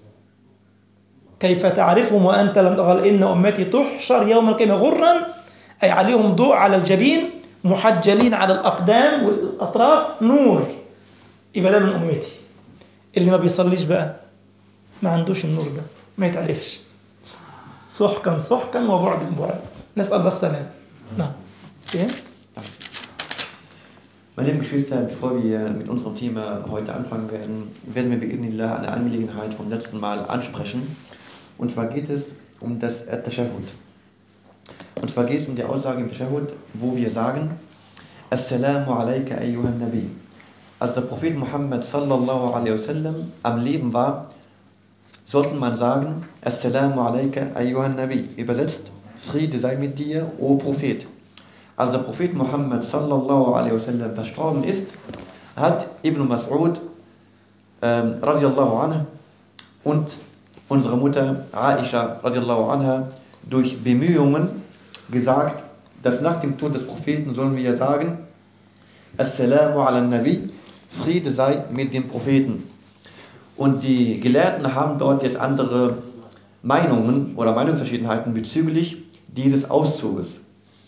كيف تعرفهم وأنت لم تقل إن أمتي تحشر يوم القيامة غرا، أي عليهم ضوء على الجبين، محجلين على الأقدام والأطراف نور. يبقى ده من أمتي. اللي ما بيصليش بقى ما عندوش النور ده، ما يتعرفش. سحقا سحقا وبعد بعد. نسأل الله السلام. نعم. فهمت؟ Meine lieben Geschwister, bevor wir mit unserem Thema heute anfangen werden wir bi'idhnillah eine Angelegenheit vom letzten Mal ansprechen. Und zwar geht es um das Tashahhud. Und zwar geht es um die Aussage im Tashahhud, wo wir sagen, Assalamu alayka ayyuhan Nabi. Als der Prophet Muhammad sallallahu alaihi wasallam am Leben war, sollte man sagen, Assalamu alayka ayyuhan Nabi. Übersetzt, Friede sei mit dir, o Prophet. Als der Prophet Muhammad sallallahu alaihi wasallam verstorben ist, hat Ibn Mas'ud radiallahu anha und unsere Mutter Aisha radiallahu anha durch Bemühungen gesagt, dass nach dem Tod des Propheten sollen wir sagen, Assalamu ala Nabi, Friede sei mit dem Propheten. Und die Gelehrten haben dort jetzt andere Meinungen oder Meinungsverschiedenheiten bezüglich dieses Auszuges.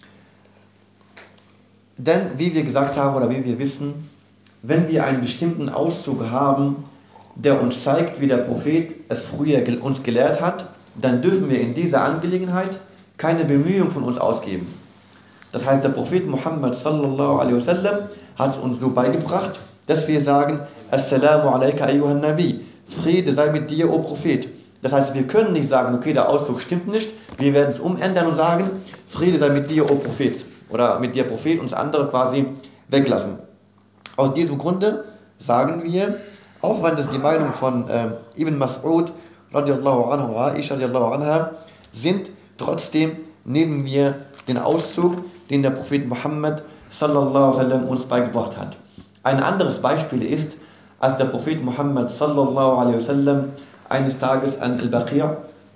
Denn wie wir gesagt haben oder wie wir wissen, wenn wir einen bestimmten Auszug haben, der uns zeigt, wie der Prophet es früher uns gelehrt hat, dann dürfen wir in dieser Angelegenheit keine Bemühung von uns ausgeben. Das heißt, der Prophet Muhammad sallallahu alaihi wasallam hat es uns so beigebracht, dass wir sagen, Assalamu alayka ayyuhan Nabi, Friede sei mit dir, o Prophet. Das heißt, wir können nicht sagen, okay, der Ausdruck stimmt nicht, wir werden es umändern und sagen, Friede sei mit dir, o Prophet. Oder mit dir, Prophet, und das andere quasi weglassen. Aus diesem Grunde sagen wir, auch wenn das die Meinung von Ibn Mas'ud radiallahu anhu, Aisha radiallahu anha sind, trotzdem nehmen wir den Auszug, den der Prophet Muhammad sallallahu alaihi wasallam uns beigebracht hat. Ein anderes Beispiel ist, als der Prophet Muhammad sallallahu alaihi wasallam eines Tages an Al-Baqi'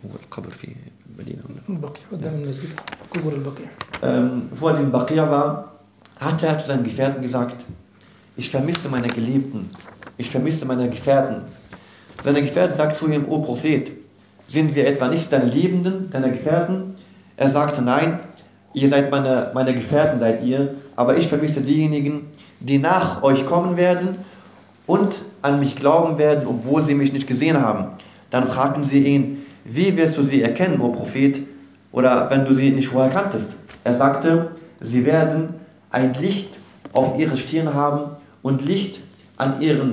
vor dem Baqi' war, hat er zu seinen Gefährten gesagt, ich vermisse meine Geliebten, ich vermisse meine Gefährten. Seine Gefährten sagt zu ihm, o Prophet, sind wir etwa nicht deine Liebenden, deine Gefährten? Er sagte, nein, ihr seid meine Gefährten, seid ihr, aber ich vermisse diejenigen, die nach euch kommen werden und an mich glauben werden, obwohl sie mich nicht gesehen haben. Dann fragten sie ihn, wie wirst du sie erkennen, o Prophet, oder wenn du sie nicht vorher kanntest? Er sagte, sie werden ein Licht auf ihre Stirn haben und Licht an ihren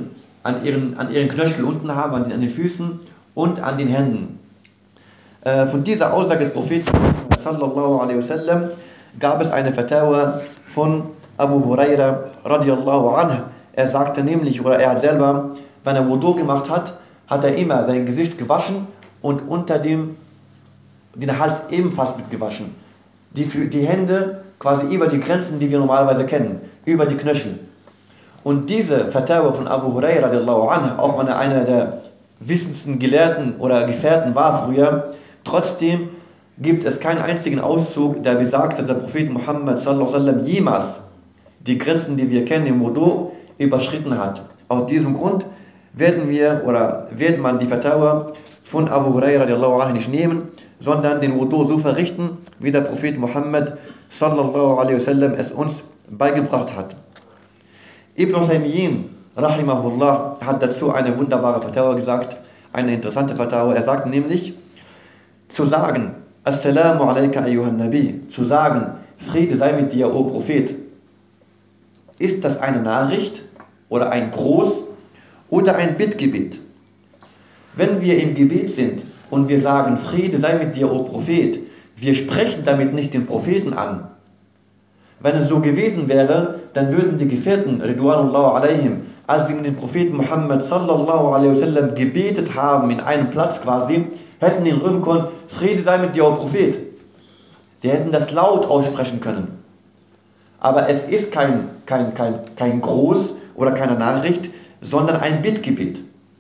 an ihren Knöchel unten haben, an den Füßen und an den Händen. Von dieser Aussage des Propheten sallallahu alaihi wasallam gab es eine Fatawa von Abu Huraira radiallahu anhu. Er sagte nämlich, oder er hat selber, wenn er Wudu gemacht hat, hat er immer sein Gesicht gewaschen und unter den Hals ebenfalls mit gewaschen. Die Hände quasi über die Grenzen, die wir normalerweise kennen, über die Knöchel. Und diese Fatawa von Abu Huraira radiallahu anhu, auch wenn er einer der wissendsten Gelehrten oder Gefährten war früher, trotzdem gibt es keinen einzigen Auszug, der besagt, dass der Prophet Muhammad sallallahu alaihi wasallam jemals die Grenzen, die wir kennen im Wudu, überschritten hat. Aus diesem Grund wird man die Fatawa von Abu Huraira radiallahu anhu nicht nehmen, sondern den Wudu so verrichten, wie der Prophet Muhammad sallallahu alaihi wasallam es uns beigebracht hat. Ibn Uthaymeen rahimahullah hat dazu eine wunderbare Fatawa gesagt, eine interessante Fatawa. Er sagt nämlich, zu sagen, Assalamu alayka ayyuhan Nabi, zu sagen, Friede sei mit dir, o Prophet, ist das eine Nachricht oder ein Gruß oder ein Bittgebet? Wenn wir im Gebet sind und wir sagen, Friede sei mit dir, o Prophet, wir sprechen damit nicht den Propheten an. Wenn es so gewesen wäre, dann würden die Gefährten, Ridwanullah alaihim, als sie mit dem Propheten Muhammad sallallahu alaihi wasallam gebetet haben, in einem Platz quasi, hätten ihn rufen können, Friede sei mit dir, o Prophet. Sie hätten das laut aussprechen können. Aber es ist kein Gruß oder keine Nachricht, sondern ein Bittgebet.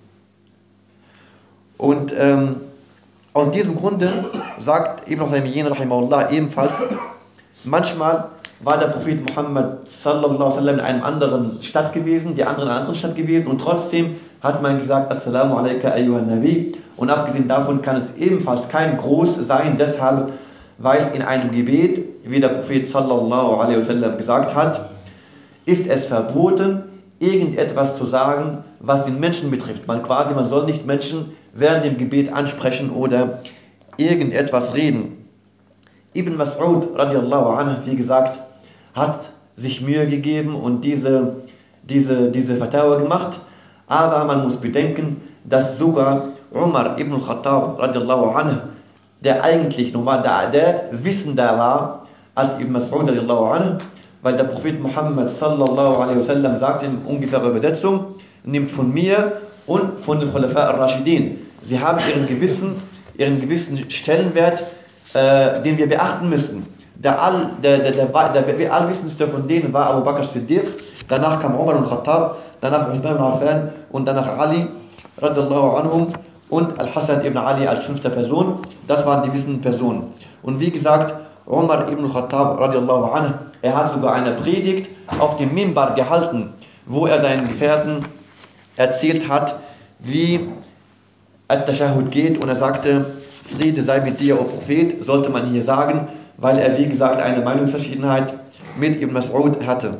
Und aus diesem Grunde sagt Ibn Uthaymeen rahimahullah ebenfalls, manchmal war der Prophet Muhammad sallallahu alaihi wasallam in einem anderen Stadt gewesen, die andere in einer anderen Stadt gewesen und trotzdem hat man gesagt, Assalamu alayka ayyuhan Nabi, und abgesehen davon kann es ebenfalls kein Gruß sein, deshalb, weil in einem Gebet, wie der Prophet sallallahu alaihi wasallam gesagt hat, ist es verboten, irgendetwas zu sagen, was den Menschen betrifft. Man soll nicht Menschen während dem Gebet ansprechen oder irgendetwas reden. Ibn Mas'ud radiallahu anhu, wie gesagt, hat sich Mühe gegeben und diese Fatawa gemacht, aber man muss bedenken, dass sogar Umar ibn al-Khattab radiallahu anhu, der eigentlich der wissender war als Ibn Mas'ud radiallahu anhu, weil der Prophet Muhammad sallallahu alaihi wasallam sagt in ungefährer Übersetzung, nimmt von mir und von den Khulafa al-Rashidin. Sie haben ihren gewissen Stellenwert, den wir beachten müssen. Der allwissendste von denen war Abu Bakr Siddiq, danach kam Umar ibn Khattab, danach Uthman ibn Affan und danach Ali radiallahu anhum und Al-Hasan ibn Ali als 5. Person. Das waren die wissenden Personen. Und wie gesagt, Umar ibn Khattab radiallahu anhu, er hat sogar eine Predigt auf dem Mimbar gehalten, wo er seinen Gefährten erzählt hat, wie At-Tashahhud geht, und er sagte, Friede sei mit dir, o Prophet, sollte man hier sagen, weil er, wie gesagt, eine Meinungsverschiedenheit mit Ibn Mas'ud hatte.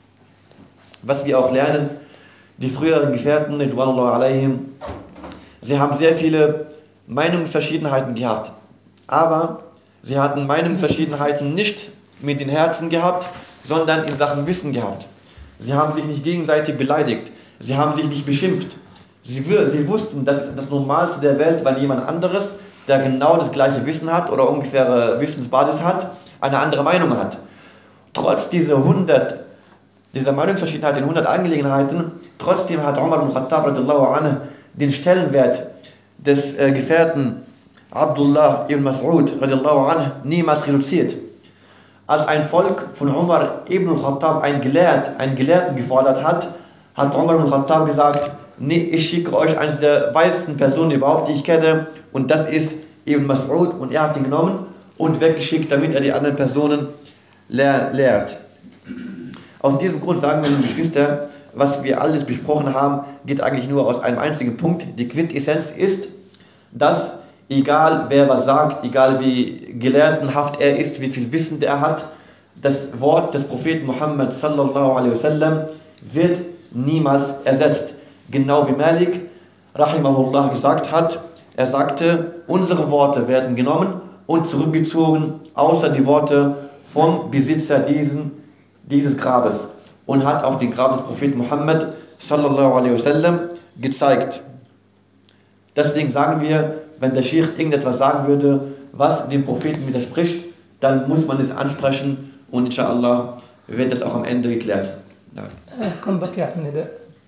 Was wir auch lernen, die früheren Gefährten, Ridwanullah alaihim, sie haben sehr viele Meinungsverschiedenheiten gehabt, aber sie hatten Meinungsverschiedenheiten nicht mit den Herzen gehabt, sondern in Sachen Wissen gehabt. Sie haben sich nicht gegenseitig beleidigt, sie haben sich nicht beschimpft. Sie wussten, das ist das Normalste der Welt, weil jemand anderes, der genau das gleiche Wissen hat oder ungefähre Wissensbasis hat, eine andere Meinung hat. Trotz dieser Meinungsverschiedenheit in 100 Angelegenheiten, trotzdem hat Umar ibn Khattab radiallahu anhu den Stellenwert des Gefährten Abdullah ibn Mas'ud radiallahu anhu niemals reduziert. Als ein Volk von Umar ibn Khattab einen Gelehrten gefordert hat, hat Umar ibn Khattab gesagt, nee, ich schicke euch eines der weissten Personen überhaupt, die ich kenne, und das ist Ibn Mas'ud, und er hat ihn genommen und weggeschickt, damit er die anderen Personen lehrt. Aus diesem Grund sagen wir, liebe Geschwister, was wir alles besprochen haben, geht eigentlich nur aus einem einzigen Punkt. Die Quintessenz ist, dass egal wer was sagt, egal wie gelehrtenhaft er ist, wie viel Wissen er hat, das Wort des Propheten Muhammad sallallahu alaihi wasallam wird niemals ersetzt. Genau wie Malik rahimahullah gesagt hat, er sagte, unsere Worte werden genommen und zurückgezogen, außer die Worte vom Besitzer dieses Grabes, und hat auf den Grab des Propheten Muhammad sallallahu alaihi wasallam gezeigt. Deswegen sagen wir, wenn der Sheikh irgendetwas sagen würde, was dem Propheten widerspricht, dann muss man es ansprechen und inshallah wird das auch am Ende geklärt. Ja. كم بقي على النداء؟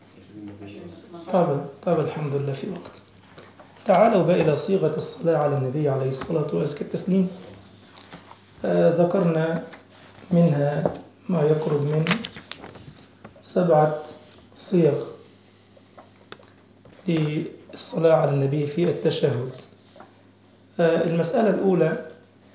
طاب الحمد لله في وقت. تعالوا بقى إلى صيغة الصلاة على النبي عليه الصلاة وأزكى التسليم. ذكرنا منها ما يقرب من 7 صيغ للصلاة على النبي في التشهد. المسألة الأولى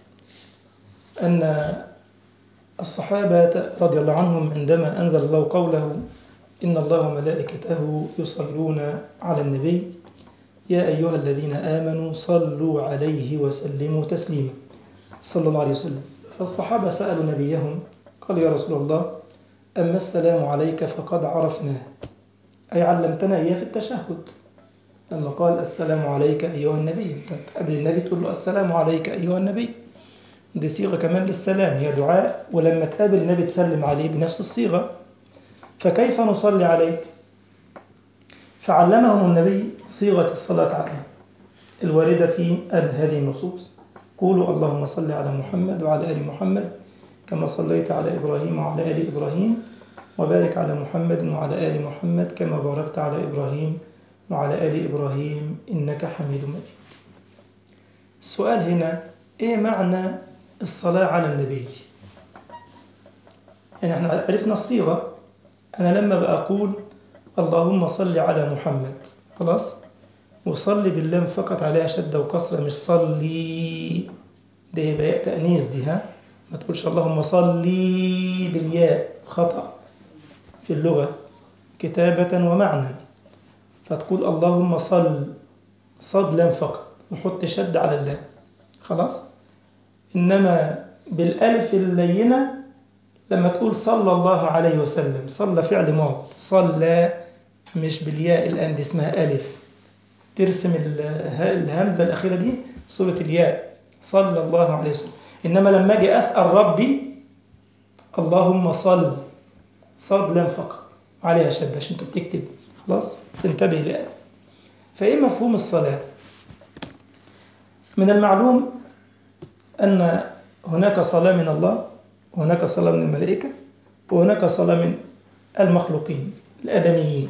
أن الصحابة رضي الله عنهم عندما أنزل الله قوله إن الله وملائكته يصلون على النبي يا أيها الذين آمنوا صلوا عليه وسلموا تسليما صلى الله عليه وسلم. فالصحابة سألوا نبيهم قالوا يا رسول الله أما السلام عليك فقد عرفناه، أي علمتنا إياه في التشهد. لما قال السلام عليك أيها النبي، قبل النبي تقول له السلام عليك أيها النبي، دي صيغة كمان للسلام، هي دعاء، ولما تقابل النبي تسلم عليه بنفس الصيغة. فكيف نصلي عليك؟ فعلمهم النبي صيغة الصلاة عليه الواردة في هذه النصوص. قولوا اللهم صل على محمد وعلى آل محمد كما صليت على إبراهيم وعلى آل إبراهيم وبارك على محمد وعلى آل محمد كما باركت على إبراهيم وعلى آل إبراهيم إنك حميد مجيد. السؤال هنا إيه معنى الصلاة على النبي؟ يعني احنا عرفنا الصيغة. أنا لما بقول اللهم صل على محمد خلاص، وصلي باللام فقط عليها شدة وكسرة، مش صلي، ده يبقى تأنيث دي، ما تقولش اللهم صلي بالياء، خطأ في اللغة كتابة ومعنى. فتقول اللهم صد لام فقط وحط شد على اللام خلاص. إنما بالألف اللينة لما تقول صلى الله عليه وسلم، صلى فعل ماض، صلى مش بالياء الآن، دي اسمها ألف، ترسم الهمزة الأخيرة دي صورة الياء، صلى الله عليه وسلم. إنما لما أجي أسأل ربي اللهم صد لام فقط عليها شد عشان أنت بتكتب خلاص، تنتبه لآية. فإيه مفهوم الصلاة؟ من المعلوم أن هناك صلاة من الله، وهناك صلاة من الملائكة، وهناك صلاة من المخلوقين الآدميين.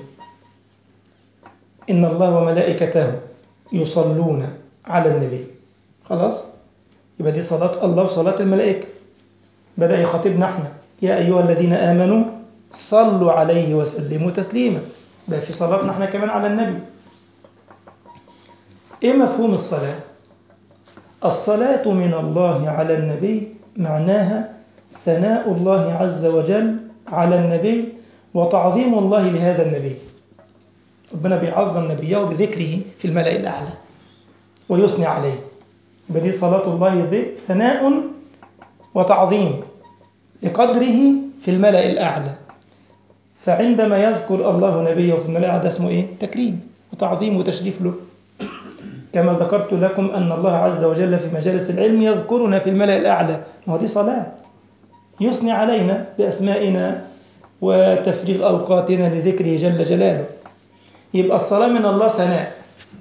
إن الله وملائكته يصلون على النبي خلاص، يبقى دي صلاة الله وصلاة الملائكة. بدأ يخاطبنا احنا يا أيها الذين آمنوا صلوا عليه وسلموا تسليما، ده في صلاتنا احنا كمان على النبي. ايه مفهوم الصلاة؟ الصلاة من الله على النبي معناها ثناء الله عز وجل على النبي وتعظيم الله لهذا النبي. ربنا بيعظم نبيه بذكره في الملأ الأعلى ويثني عليه، بدي صلاة الله ثناء وتعظيم لقدره في الملأ الأعلى. فعندما يذكر الله نبيه في الملأ الأعلى اسمه إيه؟ تكريم وتعظيم وتشريف له. كما ذكرت لكم أن الله عز وجل في مجالس العلم يذكرنا في الملأ الأعلى، وهذه صلاة، يثني علينا بأسمائنا وتفريغ أوقاتنا لذكره جل جلاله. يبقى الصلاة من الله ثناء.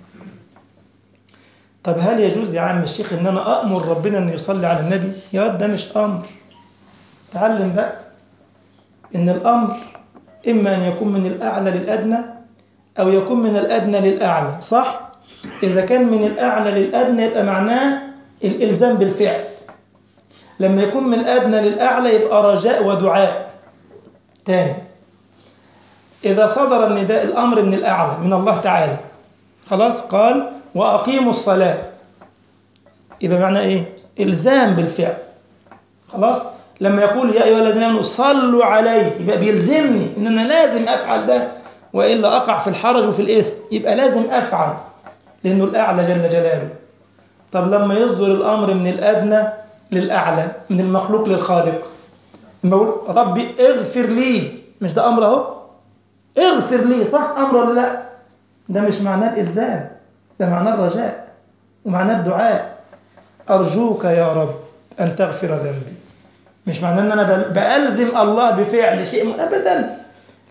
طب هل يجوز يا عم الشيخ ان انا أأمر ربنا ان يصلي على النبي؟ يا ده مش أمر. تعلم بقى ان الأمر إما أن يكون من الأعلى للأدنى أو يكون من الأدنى للأعلى، صح؟ إذا كان من الأعلى للأدنى يبقى معناه الإلزام بالفعل. لما يكون من الأدنى للأعلى يبقى رجاء ودعاء. تاني، إذا صدر النداء الأمر من الأعلى من الله تعالى خلاص، قال وأقيموا الصلاة، يبقى معناه إيه؟ إلزام بالفعل خلاص. لما يقول يا أيها الذين آمنوا صلوا عليه يبقى بيلزمني إن أنا لازم أفعل ده، وإلا أقع في الحرج وفي الإثم، يبقى لازم أفعل لأنه الأعلى جل جلاله. طب لما يصدر الأمر من الأدنى للأعلى، من المخلوق للخالق، لما يقول ربي اغفر لي، مش ده أمر أهو؟ اغفر لي، صح أمر ولا لا؟ ده مش معناه الإلزام، ده معناه الرجاء ومعناه الدعاء. أرجوك يا رب أن تغفر ذنبي، مش معناه أن أنا بألزم الله بفعل شيء أبدا.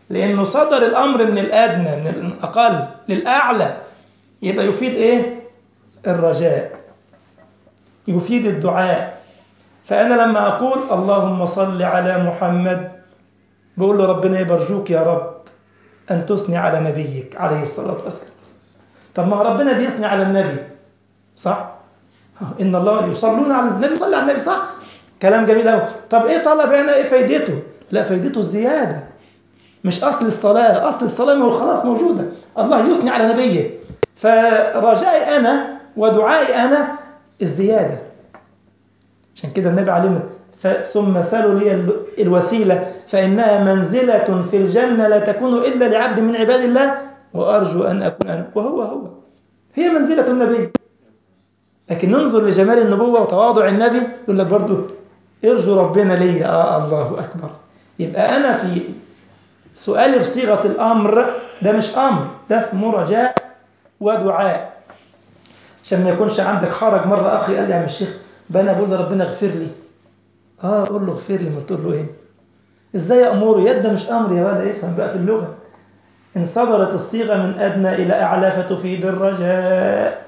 لأنه صدر الأمر من الأدنى من الأقل للأعلى، يبقى يفيد إيه؟ الرجاء، يفيد الدعاء. فأنا لما أقول اللهم صل على محمد، بقول له ربنا برجوك يا رب أن تثني على نبيك عليه الصلاة والسلام. طب ما ربنا بيثني على النبي، صح؟ إن الله يصلون على النبي، صلى على النبي، صح؟ كلام جميل أوي. طب إيه طلب أنا؟ إيه فايدته؟ لا، فايدته الزيادة، مش أصل الصلاة. أصل الصلاة ما هو خلاص موجودة، الله يثني على نبيه. فرجائي أنا ودعائي أنا الزيادة. عشان كده النبي علمنا ثم سألوا لي الوسيلة فإنها منزلة في الجنة لا تكون إلا لعبد من عباد الله وأرجو أن أكون أنا. وهو هي منزلة النبي. لكن ننظر لجمال النبوة وتواضع النبي، يقول لك برضو ارجو ربنا لي. الله أكبر. يبقى أنا في سؤالي بصيغة الأمر، ده مش أمر، ده اسمه رجاء ودعاء. عشان ما يكونش عندك حرج. مرة أخي قال لي يا عم الشيخ بقى بقول لربنا اغفر لي. أقول له اغفر لي، ما تقول له إيه؟ إزاي أمره؟ يد مش أمر يا ولد. افهم بقى في اللغة. إن صدرت الصيغة من أدنى إلى أعلى فتفيد الرجاء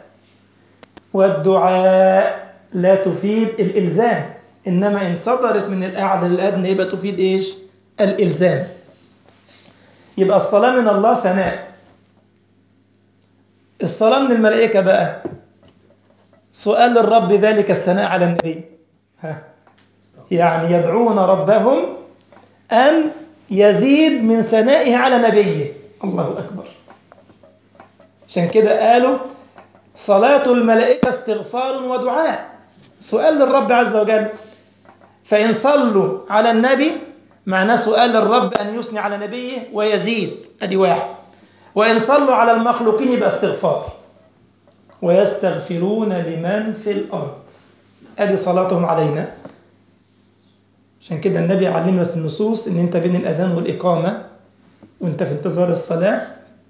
والدعاء، لا تفيد الإلزام. إنما إن صدرت من الأعلى للأدنى يبقى تفيد إيش؟ الإلزام. يبقى الصلاة من الله ثناء. الصلاة من الملائكة بقى سؤال للرب ذلك الثناء على النبي. يعني يدعون ربهم أن يزيد من ثنائه على نبيه. الله أكبر. عشان كده قالوا صلاة الملائكة استغفار ودعاء، سؤال للرب عز وجل. فإن صلوا على النبي معناه سؤال للرب أن يثني على نبيه ويزيد، أدي واحد. وإن صلوا على المخلوقين يبقى استغفار. ويستغفرون لمن في الأرض، أدي صلاتهم علينا. عشان كده النبي علمنا في النصوص إن أنت بين الأذان والإقامة وأنت في انتظار الصلاة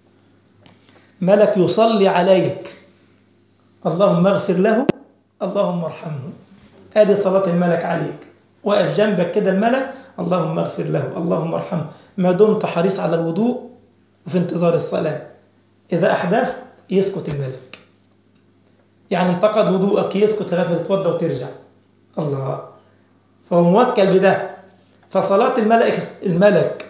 ملك يصلي عليك، اللهم اغفر له، اللهم ارحمه. ادي صلاة الملك عليك. واقف جنبك كده الملك، اللهم اغفر له، اللهم ارحمه، ما دمت حريص على الوضوء وفي انتظار الصلاة. إذا أحدثت يسكت الملك، يعني انتقد وضوءك يسكت لغاية ما تتوضى وترجع. الله، فهو موكل بده. فصلاة الملك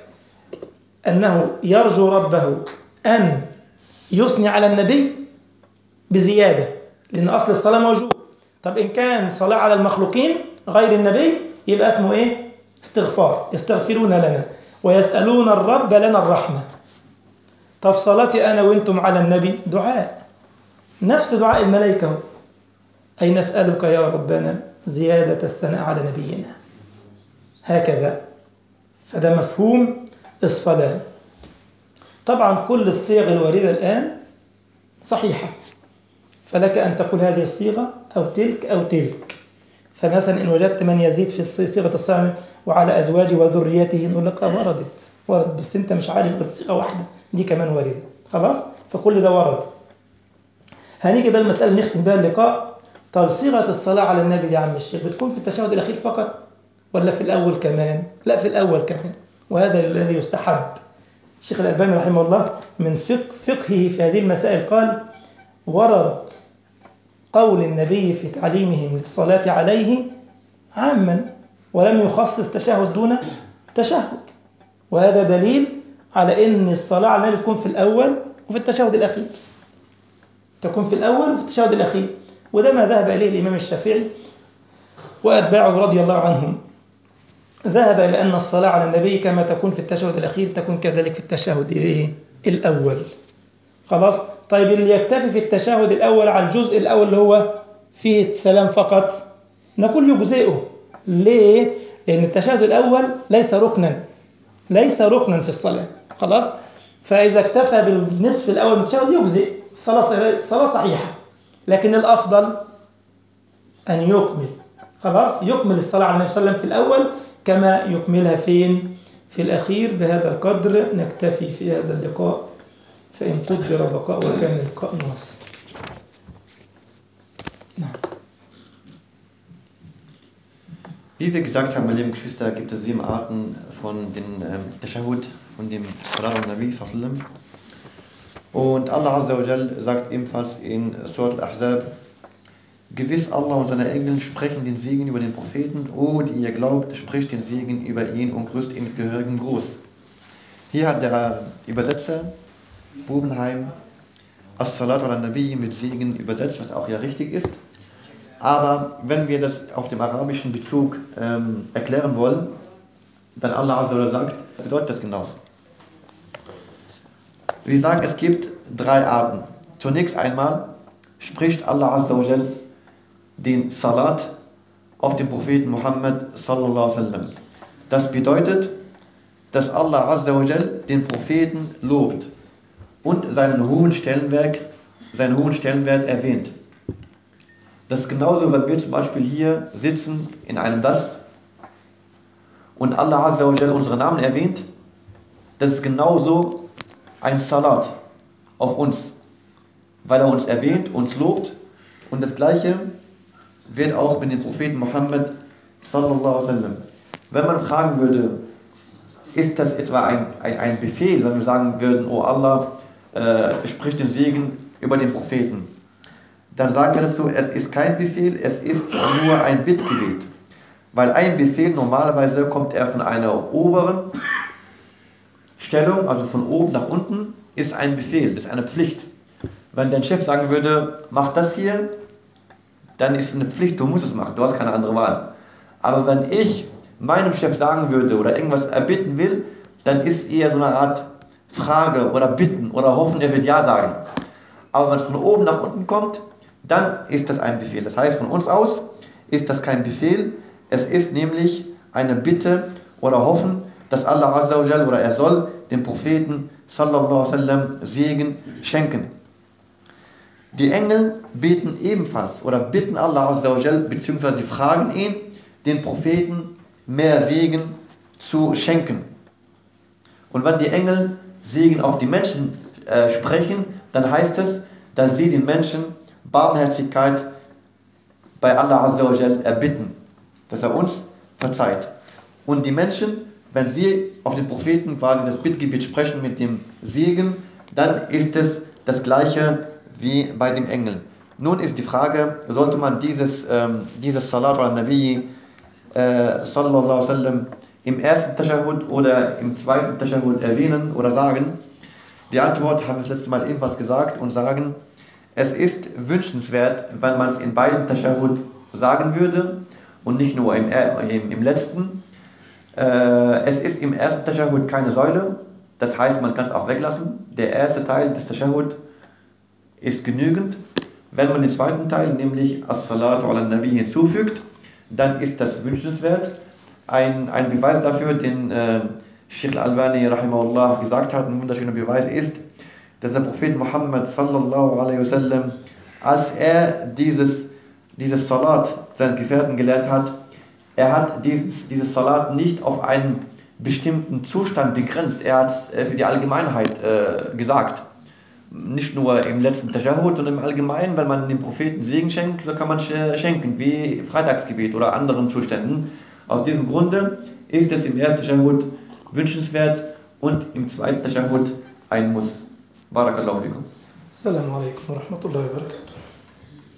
أنه يرجو ربه أن يثني على النبي بزيادة، لأن أصل الصلاة موجود. طب إن كان صلاة على المخلوقين غير النبي يبقى اسمه إيه؟ استغفار. يستغفرون لنا ويسألون الرب لنا الرحمة. طب صلاتي أنا وإنتم على النبي دعاء، نفس دعاء الملائكة. أي نسألك يا ربنا زيادة الثناء على نبينا، هكذا. فده مفهوم الصلاة. طبعا كل الصيغ الواردة الآن صحيحة، فلك أن تقول هذه الصيغة أو تلك أو تلك. فمثلا إن وجدت من يزيد في صيغة الصلاة وعلى أزواجه وذريته نقول لك ورد، بس أنت مش عارف غير صيغة واحدة، دي كمان واردة، خلاص. فكل ده ورد. هنيجي بقى المسألة نختم بها اللقاء. طب صيغة الصلاة على النبي دي يا عم الشيخ بتكون في التشهد الأخير فقط ولا في الأول كمان؟ لا، في الأول كمان، وهذا الذي يستحب. الشيخ الألباني رحمه الله من فقهه في هذه المسائل قال ورد قول النبي في تعليمهم للصلاة عليه عاما، ولم يخصص تشهد دون تشهد. وهذا دليل على أن الصلاة على النبي تكون في الأول وفي التشهد الأخير، تكون في الأول وفي التشهد الأخير. وده ما ذهب إليه الإمام الشافعي وأتباعه رضي الله عنهم. ذهب إلى أن الصلاة على النبي كما تكون في التشهد الأخير تكون كذلك في التشهد الأول. خلاص. طيب اللي يكتفي في التشهد الأول على الجزء الأول اللي هو فيه السلام فقط نقول يجزئه. ليه؟ لأن التشهد الأول ليس ركنا في الصلاة. خلاص. فإذا اكتفى بالنصف الأول من التشهد يجزئ، الصلاة صحيحة. لكن الأفضل أن يكمل. خلاص، يكمل الصلاة على النبي صلى الله عليه وسلم في الأول كما يكملها فين؟ في الأخير. بهذا القدر نكتفي في هذا اللقاء، فإن قدر بقاء وكان اللقاء نواصل. نعم. Wie wir gesagt haben, meine lieben Geschwister, gibt es 7 Arten von den Tashahhud, von dem Salat al-Nabi sallallahu. Und Allah Azza wa Jal sagt ebenfalls in Surat al-Ahzab: Gewiss, Allah und seine Engel sprechen den Segen über den Propheten, o die ihr glaubt, spricht den Segen über ihn und grüßt ihn mit gehörigem Gruß. Hier hat der Übersetzer Bubenheim As-Salat al-Nabi mit Segen übersetzt, was auch ja richtig ist. Aber wenn wir das auf dem arabischen Bezug erklären wollen, dann Allah Azza wa Jalla sagt, was bedeutet das genau? Wir sagen, es gibt 3 Arten. Zunächst einmal spricht Allah Azza wa Jalla den Salat auf den Propheten Muhammad sallallahu alaihi wasallam. Das bedeutet, dass Allah Azza wa Jalla den Propheten lobt und seinen hohen Stellenwert erwähnt. Das ist genauso, wenn wir zum Beispiel hier sitzen in einem Dars und Allah Azza wa Jalla unsere Namen erwähnt. Das ist genauso ein Salat auf uns, weil er uns erwähnt, uns lobt. Und das Gleiche wird auch mit dem Propheten Muhammad sallallahu alaihi wasallam. Wenn man fragen würde, ist das etwa ein Befehl, wenn wir sagen würden, oh Allah spricht den Segen über den Propheten, dann sagen wir dazu, es ist kein Befehl, es ist nur ein Bittgebet. Weil ein Befehl normalerweise kommt er von einer oberen Stellung, also von oben nach unten, ist ein Befehl, das ist eine Pflicht. Wenn dein Chef sagen würde, mach das hier, dann ist es eine Pflicht, du musst es machen, du hast keine andere Wahl. Aber wenn ich meinem Chef sagen würde oder irgendwas erbitten will, dann ist eher so eine Art Frage oder Bitten oder Hoffen, er wird Ja sagen. Aber wenn es von oben nach unten kommt, dann ist das ein Befehl. Das heißt, von uns aus ist das kein Befehl, es ist nämlich eine Bitte oder Hoffen, dass Allah Azza wa Jalla oder er soll dem Propheten sallallahu alaihi wasallam Segen schenken. Die Engel beten ebenfalls oder bitten Allah Azza wa Jalla, beziehungsweise sie fragen ihn, den Propheten mehr Segen zu schenken. Und wenn die Engel Segen auf die Menschen sprechen, dann heißt es, dass sie den Menschen Barmherzigkeit bei Allah Azza wa Jalla erbitten, dass er uns verzeiht. Und die Menschen, wenn sie auf den Propheten quasi das Bittgebet sprechen mit dem Segen, dann ist es das Gleiche wie bei den Engeln. Nun ist die Frage, sollte man dieses Salat al-Nabi sallallahu alaihi wasallam im ersten Tashahhud oder im zweiten Tashahhud erwähnen oder sagen? Die Antwort haben wir das letzte Mal ebenfalls gesagt und sagen, es ist wünschenswert, wenn man es in beiden Tashahhud sagen würde und nicht nur im letzten. Es ist im ersten Tashahhud keine Säule, das heißt, man kann es auch weglassen. Der erste Teil des Tashahhud ist genügend. Wenn man den zweiten Teil, nämlich As-Salatu ala-Nabi hinzufügt, dann ist das wünschenswert. Ein Beweis dafür, den Sheikh al-Albani rahimahullah gesagt hat, ein wunderschöner Beweis ist, dass der Prophet Muhammad sallallahu alaihi wasallam, als er dieses Salat seinen Gefährten gelehrt hat, er hat dieses Salat nicht auf einen bestimmten Zustand begrenzt, er hat es für die Allgemeinheit gesagt. Nicht nur im letzten Tashahhud, sondern im Allgemeinen, wenn man dem Propheten Segen schenkt, so kann man schenken, wie Freitagsgebet oder anderen Zuständen. Aus diesem Grunde ist es im ersten Tashahhud wünschenswert und im zweiten Tashahhud ein Muss. Barakallahu fikum. Assalamu alaikum wa rahmatullahi wa barakatuh.